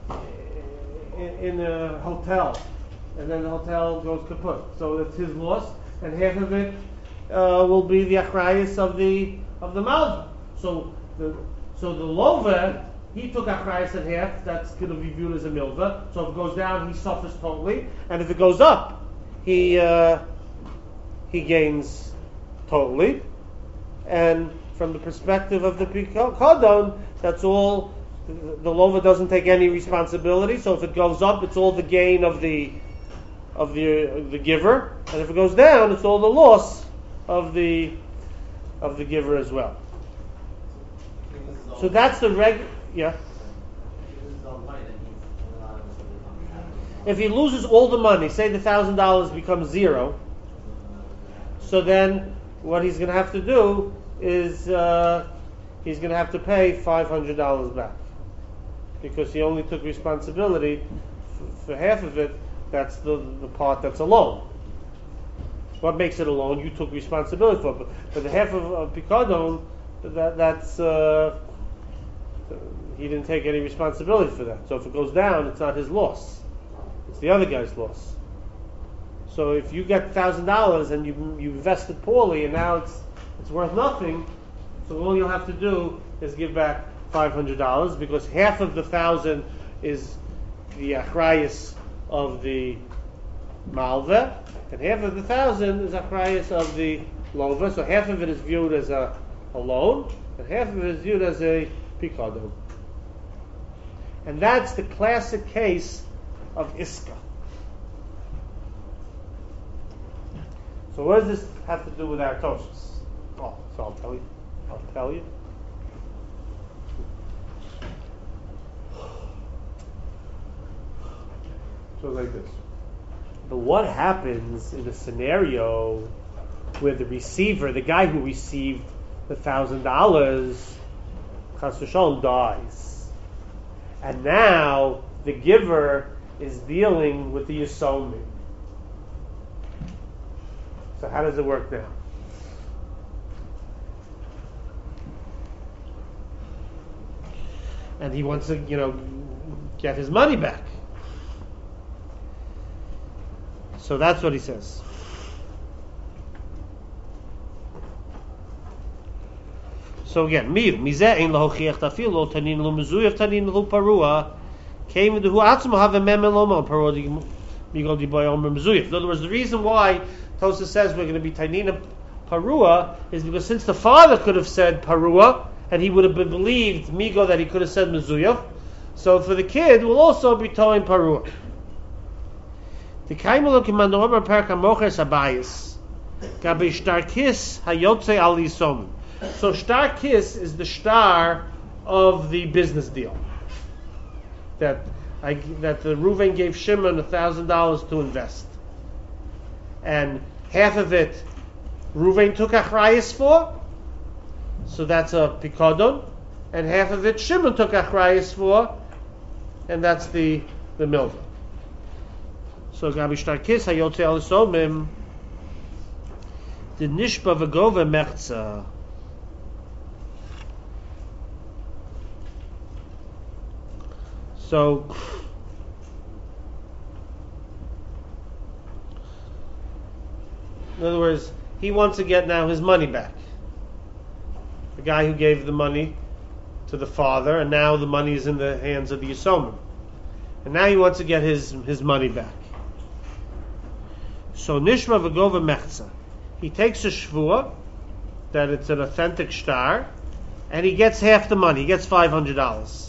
Speaker 1: in a hotel, and then the hotel goes kaput. So that's his loss, and half of it uh, will be the achrayus of the of the malva. So the so the lova, he took achrayus at half. That's going to be viewed as a milva. So if it goes down, he suffers totally, and if it goes up, he uh, he gains totally. And from the perspective of the Pikadon, that's all. The lova doesn't take any responsibility, so if it goes up, it's all the gain of the of the of the giver, and if it goes down, it's all the loss of the of the giver as well. So that's the reg. Yeah.
Speaker 8: If he loses all the money, then he's only allowed to live on half.
Speaker 1: If he loses all the money, say the thousand dollars becomes zero, so then what he's going to have to do is uh, he's going to have to pay five hundred dollars back because he only took responsibility f- for half of it. That's the the part that's a loan. What makes it a loan? You took responsibility for, but, but the half of, of Picadon, that that's uh, he didn't take any responsibility for that. So if it goes down, it's not his loss; it's the other guy's loss. So if you get thousand dollars and you you invested poorly and now it's it's worth nothing, so all you'll have to do is give back five hundred dollars because half of the thousand is the achrayus of the malva, and half of the thousand is achrayus of the lova. So half of it is viewed as a, a loan, and half of it is viewed as a pikadon. And that's the classic case of iska. So what does this have to do with our toshas? Oh, so I'll tell you. I'll tell you. So like this. But what happens in a scenario where the receiver, the guy who received the thousand dollars, chas v'shalom, dies, and now the giver is dealing with the yisomim? So how does it work now? And he wants to, you know, get his money back. So that's what he says. So again, mir mizeh ein lahochiach tafil lo tanin lo mezuyev tanin lo parua came to who atzma have a memel lo mal parua migol di boy omer mezuyev. In other words, the reason why Tosa says we're going to be tanin parua is because since the father could have said parua and he would have been believed migo that he could have said mezuyev, so for the kid we'll also be towing parua. The kaimelo kimandor perka moches abayis gabe shtarkis hayotze al yisomim. So star kiss is the star of the business deal. That I, that the Reuven gave Shimon a thousand dollars to invest, and half of it Reuven took achrayis for, so that's a pikadon, and half of it Shimon took achrayis for, and that's the the milva. So gabi star kiss hayotze al yisomim the nishba v'gova mechza. So, in other words, he wants to get now his money back. The guy who gave the money to the father, and now the money is in the hands of the Yisomim. And now he wants to get his, his money back. So, Nishma v'gova mechza. He takes a shvua, that it's an authentic shtar, and he gets half the money. He gets five hundred dollars.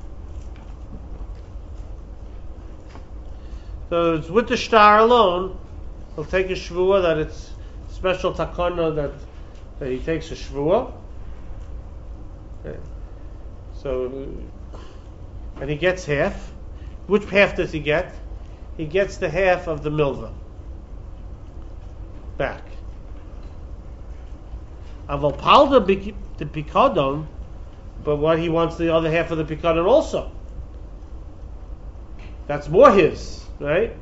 Speaker 1: So it's with the star alone. He'll take a shvua that it's special takana that, that he takes a shvua. Okay. So, and he gets half. Which half does he get? He gets the half of the milva back. Aval palda the pikadon, but what he wants the other half of the pikadon also. That's more his. Right?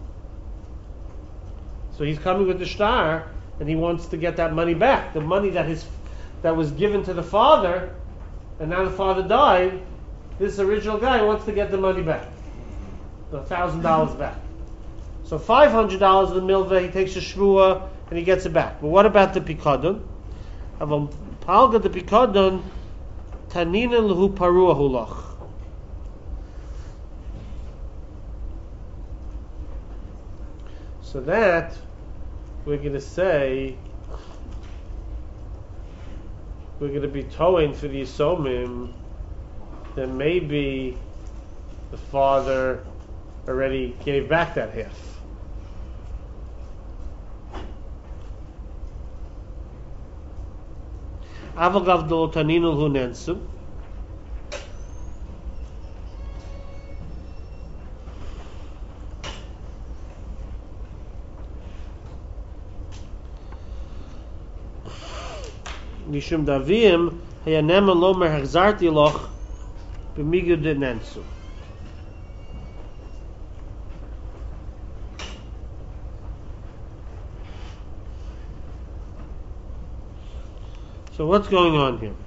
Speaker 1: So he's coming with the star, and he wants to get that money back. The money that his that was given to the father, and now the father died. This original guy wants to get the money back, the thousand dollars back. So five hundred dollars of the milva, he takes a shvua and he gets it back. But what about the pikadon? Aval palga the pikadon tanina lehu parua hulach. So that we're going to say we're going to be towing for the Yisomim. Then maybe the father already gave back that half. Avagav do taninul hunensu. Mishum davim hayanema lomer hachzarti loch b'migud denensu. So what's going on here?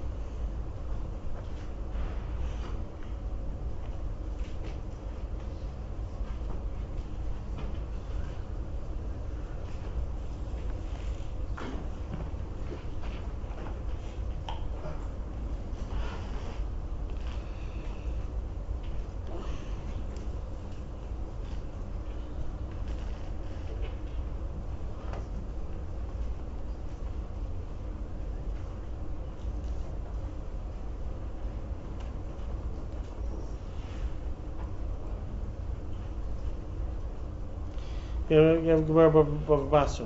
Speaker 1: You have Gemara Bava Basra.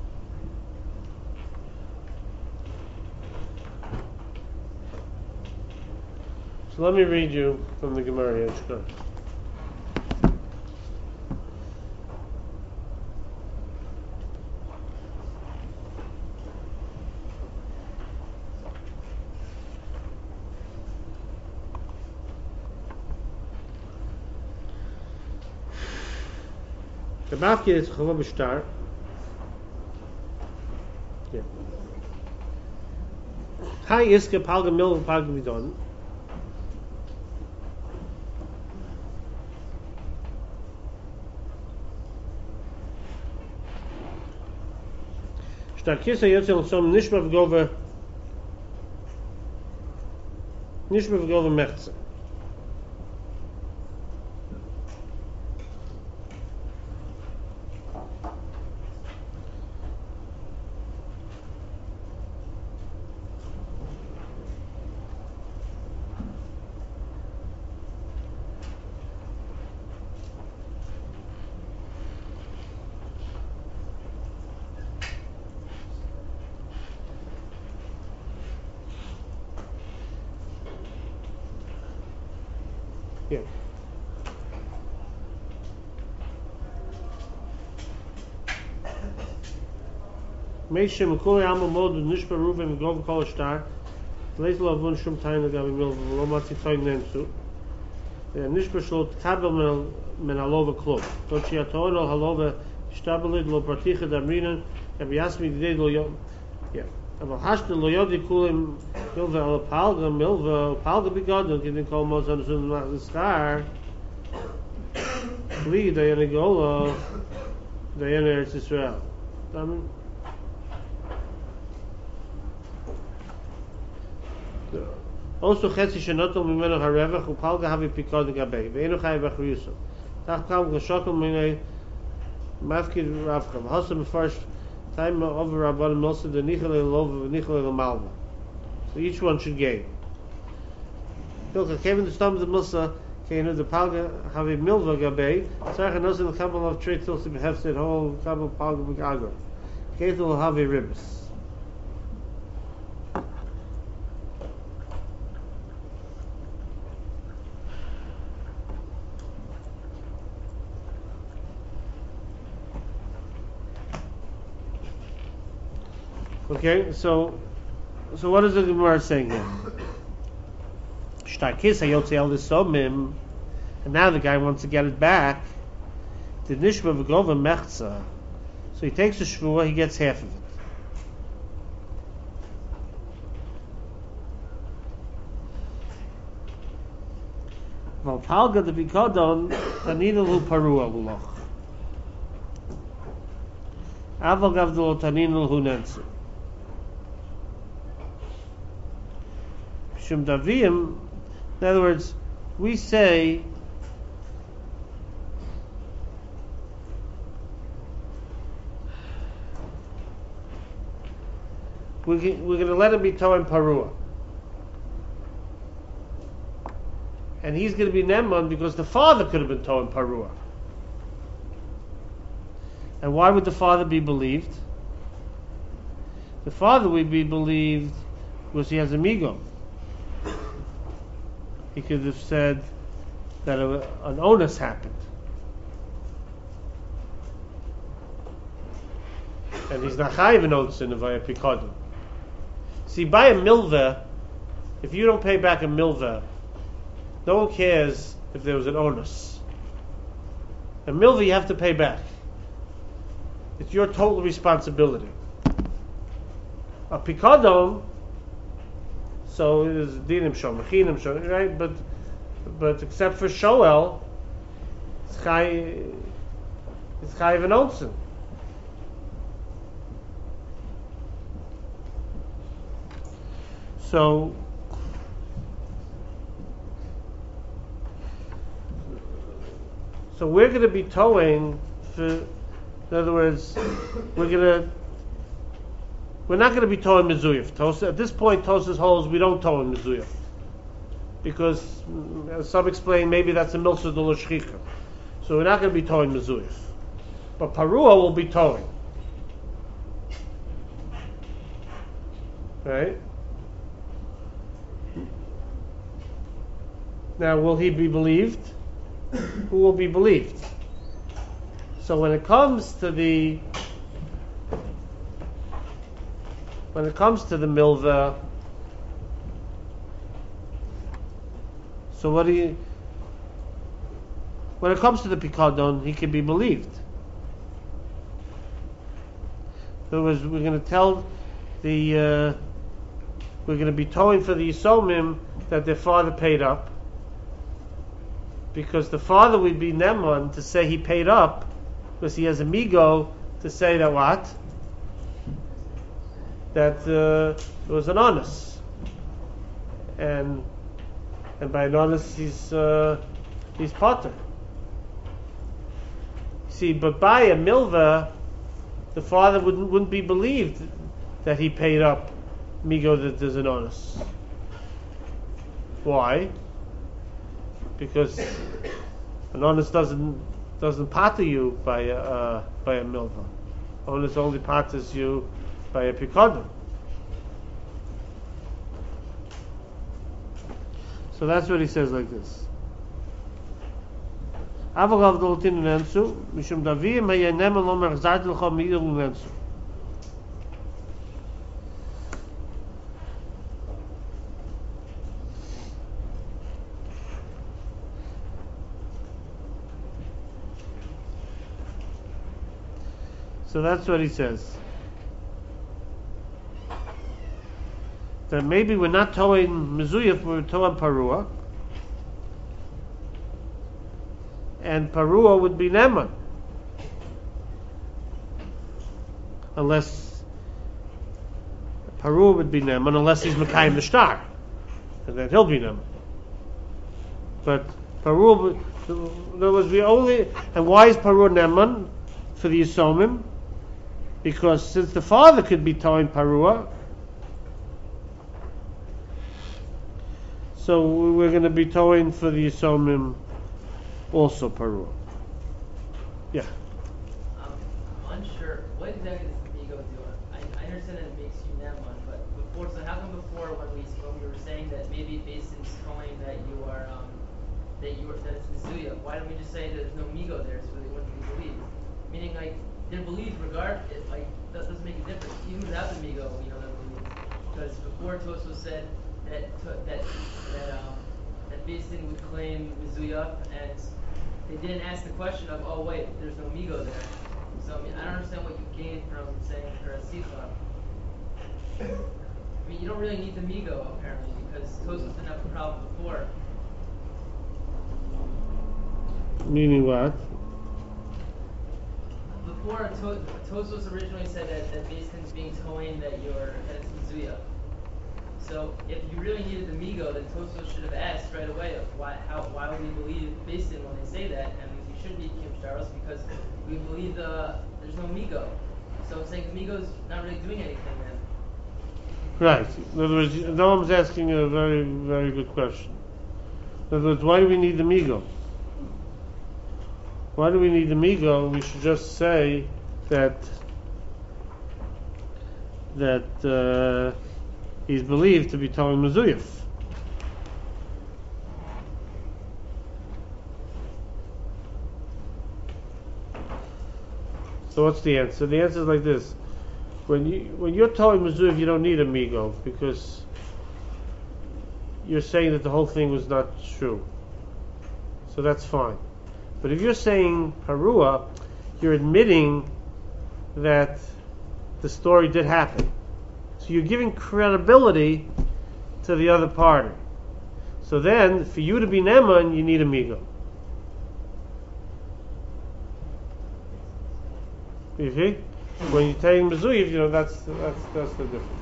Speaker 1: So let me read you from the Gemara here. Shkar. The Mafkir is Chava B'Shtar. Yeah. Hi Iska Palga Mil Palga Midon. Shtar Kisa Yotzel Som Nishma V'Gova Nishma V'Gova Mechza. Yeah. Meishe Mekuli Alma Mod Nishba Ruven Gov Kol Shtar Leis Lo Avun Shum Tayin Gabi Mil Lo Matzi Toyin Nensu Nishba Shlo Tkabel Men Halova Klub Tochi Aton Al Halova Shtabelid Lo Particha Damrinan Gabi Yasmi Didei Lo Yom Yeah. Aber hast du Lo Yodi Kulim Milva Al Palga Milva Palga Bigodon Kidin Kol Mozan Sun Mach Star Li Dayan Gola Dayan Eretz Yisrael. Amen. Also Chetzi Shenotel Mimeno Harevach Upalga Havi Pikod Gabei Ve'enu Chai Bachriyusov Tach Kam Gashokel Minei Mafkid Ravcha V'Hosam first time over Rabban Milsa the Nichel Lov Nichel Malva. So each one should gain. Hilka came in the stomach of the Milsa came in the Palga Havi Milva Gabei Sarcha Nosin the Kabbalah of Trade Tilsi Behefsid whole Kabbalah Palga B'Agor Keithel Havi Ribs. Okay, so so what is the Gemara saying here? Shtakis hayotzi el disomim, and now the guy wants to get it back. The nishma v'gova mechza, so he takes the shvua, he gets half of it. Valpalga the bikodon tanina lu parua uloch. Aval gavdol tanina lu nensu. Shum Davim, in other words, we say we, we're going to let him be Toim Parua. And he's going to be Neman because the father could have been Toim Parua. And why would the father be believed? The father would be believed because he has a Migom. He could have said that a, an onus happened. And he's not chayiv an onus in the Vaya Pikodin. See, by a milveh, if you don't pay back a milveh, no one cares if there was an onus. A milveh you have to pay back. It's your total responsibility. A pikadon, so it is dinim shom, mechinim shom, right? But but except for shoel, it's chay, it's chayiv and onsen. So so we're going to be towing for, in other words, we're going to we're not going to be towing mezuyif. Tosa, at this point, Tosas holds we don't tow in mezuyif because, as some explain, maybe that's a milsa de l'shchika. So we're not going to be towing mezuyif, but parua will be towing, right? Now, will he be believed? Who will be believed? So when it comes to the when it comes to the milveh, so what do you? When it comes to the pikadon, he can be believed. In other words, we're going to tell the uh, we're going to be towing for the Yisomim that their father paid up. Because the father would be Neman to say he paid up, because he has a migo to say that what? That uh, it was an honest, and and by an honest he's uh, he's potter. See, but by a milveh, the father wouldn't wouldn't be believed that he paid up migo that there's an honest. Why? Because an honest doesn't doesn't pater you by a uh, by a milveh. Honest only paters you by a pikadon. So that's what he says like this. Avagav doltin nensu mishum davim hayenem lo merzad l'cha midul nensu. So that's what he says. That maybe we're not towing mezuyif, we're towing parua, and parua would be neman, unless parua would be neman unless he's mekayim the star, and then he'll be neman. But parua, in other words, we only, and why is parua neman for the Yisomim? Because since the father could be towing parua, so we're going to be towing for the Yisomim also parua. Yeah.
Speaker 5: Um, I'm unsure. What exactly does the migo do? I, I understand that it makes you neman, but before, so how come before when we when we were saying that maybe Basin's towing that you are um, that you are that it's mizuya, why don't we just say that there's no migo there so they wouldn't be believed? Meaning like they're believed regard it like that doesn't make a difference even without the migo, you know, they're believed. Because before Toso said that that that um, that Basin would claim mizuya and they didn't ask the question of, oh wait, there's no migo there. So I mean, I don't understand what you gained from saying Karasicha. I mean, you don't really need the migo apparently because Tosos didn't have a problem before.
Speaker 1: Meaning what?
Speaker 5: Before to- Tosos originally said that that Basin's being towing that you're that it's mizuya. So if you really needed the migo, then Tosos should have asked right away of why how why would we believe Basin when they say that, and we should be Kim Staros because we believe the there's no migo. So I'm saying the migo's not really doing anything then.
Speaker 1: Right. In other words, Noam's asking a very, very good question. In other words, why do we need the migo? Why do we need the migo? We should just say that that uh, he's believed to be telling Mezuyif. So what's the answer? The answer is like this. when you when you're towing Mizuyev, you don't need a migo because you're saying that the whole thing was not true. So that's fine. But if you're saying Harua, you're admitting that the story did happen. So you're giving credibility to the other party. So then, for you to be Neman, you need a migo. You see? When you're taking Mizuyev, you know, that's, that's, that's the difference.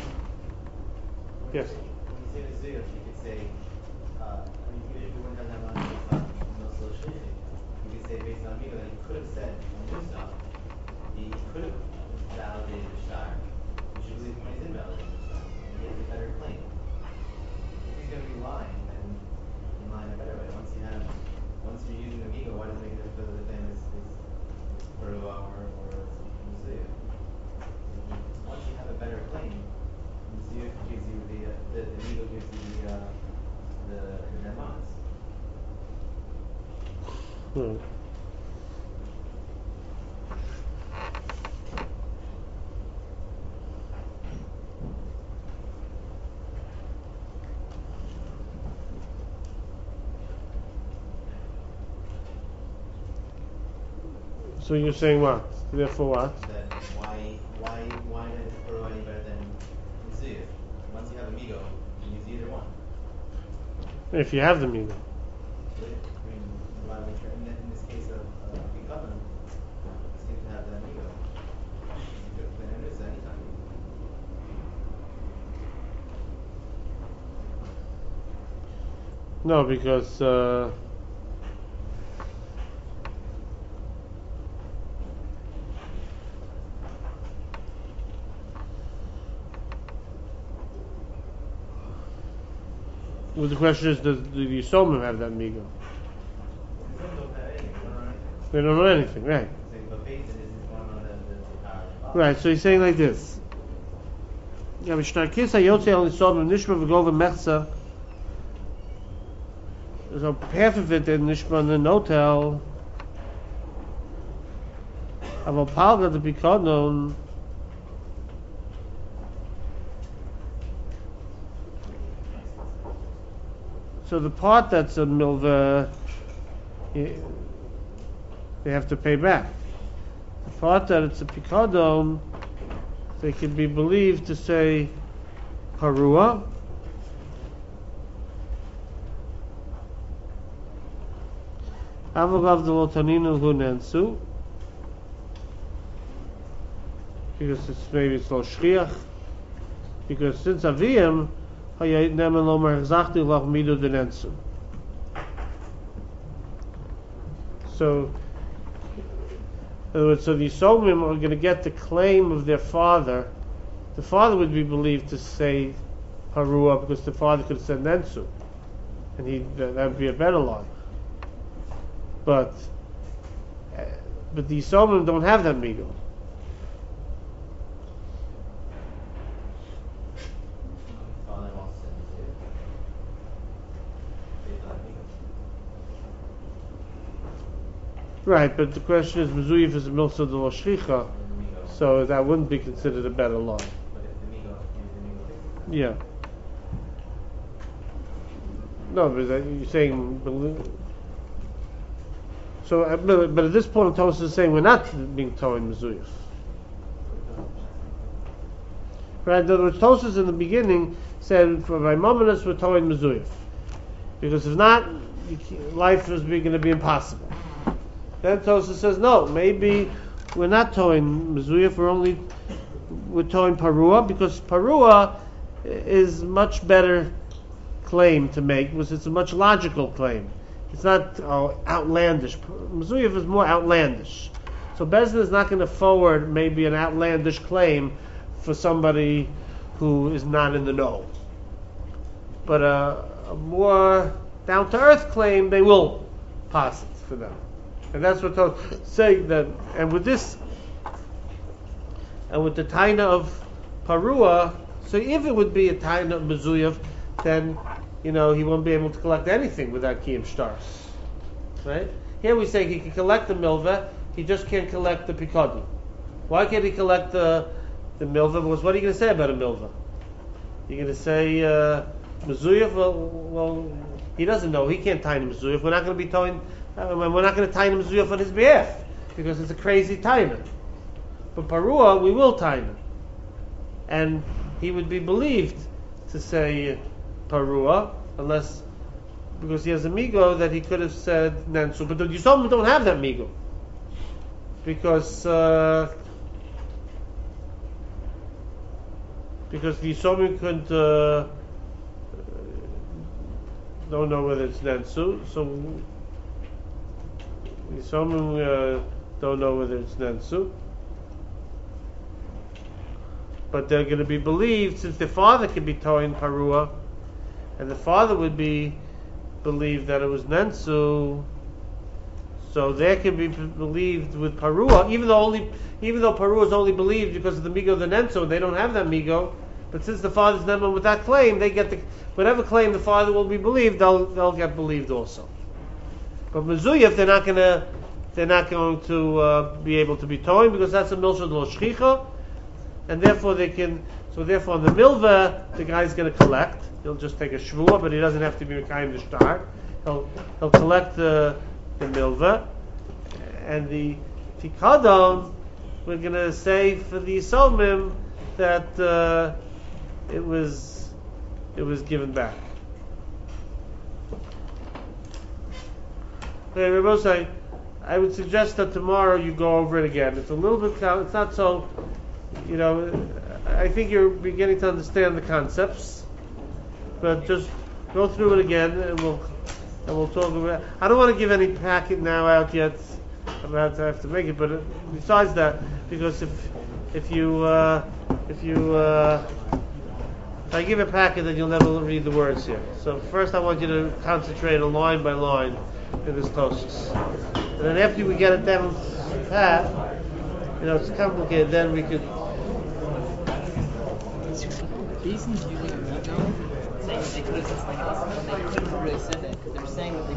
Speaker 1: Yes?
Speaker 8: When you say Mizuyev, you could say, uh, I mean, even if you wouldn't have that money, it's not no solution. You could say, based on Amigo, that he could have said new stuff. He could have validated the star. You should believe him when he's invalidating the star. And he has a better claim. If he's going to be lying, then you lie in a better way. Once you have, once you're using Amigo, why does it make a difference whether the claim is, is Perua or, or Mizuyev? Once you have a better claim, Mizuyev gives you the, uh, the, the Amigo gives you the, uh, the, the demands.
Speaker 1: Hmm. So you're saying what? Therefore what?
Speaker 8: That why why why is Perua any better than Mizuyev? Once you have Amigo, you can use either one.
Speaker 1: If you have the migo.
Speaker 8: I mean, why would you, in, in this case of uh, Bikatan, you seem to have that Amigo. You could have been this anytime.
Speaker 1: No, because uh, well, the question is, does do the Yisomim have that migo?
Speaker 8: Some don't have anything, they don't know anything.
Speaker 1: They don't know anything, right?
Speaker 8: So, but Basin is one of the, the, the power of God.
Speaker 1: Right, so he's saying like this. Yeah, Mishnakis hayotze al Yisomim nishma v'gova mechza. So half of it in nishma and the notel. Aval palga the pikadon. So the part that's a milva, eh, they have to pay back. The part that it's a pikadon, they can be believed to say Harua. Avagav delotaninu hu nensu, because it's maybe it's lo shriach, because since aviyim hayayit nemen lo merzachti lach midu denensu. So, in other words, so the Yisomim are going to get the claim of their father. The father would be believed to say Harua because the father could have said Nensu, and he that would be a better lie. But uh, but the Yisomim don't have that migo.
Speaker 8: Father wants to Mizuyev. Based on Amigo.
Speaker 1: Right, but the question is, Mizuyev is a milsa de lo shricha,
Speaker 8: Or Amigo.
Speaker 1: so that wouldn't be considered a better lie.
Speaker 8: But if the Amigo, if the Amigo fixes it.
Speaker 1: Yeah. No, but that- you're saying. beli- So, uh, but, but at this point, Thomas is saying we're not being told in Mizuyev. Right? In other words, Tosfos in the beginning said for Maimonides we're told in Mizuyev, because if not, you can't- life is going to be impossible. Then Tosfos says no, maybe we're not towing Mizuyev, we're only we're towing Parua, because Parua is much better claim to make, because it's a much logical claim. It's not oh, outlandish. Mizuyev is more outlandish. So Bezdin is not going to forward maybe an outlandish claim for somebody who is not in the know. But a, a more down-to-earth claim, they will pass it for them. And that's what they're saying that. And with this, and with the taina of Parua, so if it would be a taina of Mizuyev, then you know he won't be able to collect anything without kiyum stars, right? Here we say he can collect the milva, he just can't collect the pikadon. Why can't he collect the the milva, because what are you going to say about a milva? You're going to say uh, mezuyif? Well, well, he doesn't know. He can't tie him mezuyif. We're not going to be towing. Uh, we're not going to tie him mezuyif on his behalf because it's a crazy timer. But parua, we will tie him, and he would be believed to say parua, unless because he has a migo that he could have said nansu. But the Yisomim don't have that migo because. Uh, Because the Yisomim couldn't, uh, don't know whether it's Nansu, so the Yisomim uh, don't know whether it's Nansu. But they're going to be believed, since the father can be towing Parua, and the father would be believed that it was Nansu, so they can be believed with Parua, even though only, even though Parua is only believed because of the migo of the Nenso, and they don't have that migo. But since the father's never with that claim, they get the whatever claim the father will be believed, they'll they'll get believed also. But Mezuyif, they're not gonna, they're not going to uh, be able to be towing because that's a milshad lo shchicha, and therefore they can. So therefore, on the milva, the guy's going to collect. He'll just take a shvua, but he doesn't have to be mekayim the shtar. He'll he'll collect the the milva, and the tikadon, we're going to say for the Yisomim that uh, it was it was given back. Okay, Rebbe, I would suggest that tomorrow you go over it again. It's a little bit, it's not so, you know, I think you're beginning to understand the concepts, but just go through it again and we'll and we'll talk about it. I don't want to give any packet now out yet. I'm about to have to make it, but besides that, because if if you uh, if you uh, if I give a packet, then you'll never read the words here. So first, I want you to concentrate a line by line in this tosis, and then after we get it down pat, you know, it's complicated. Then we could.
Speaker 5: Basins using ego, saying that they could have said something else, and they couldn't have really said it because they were saying that they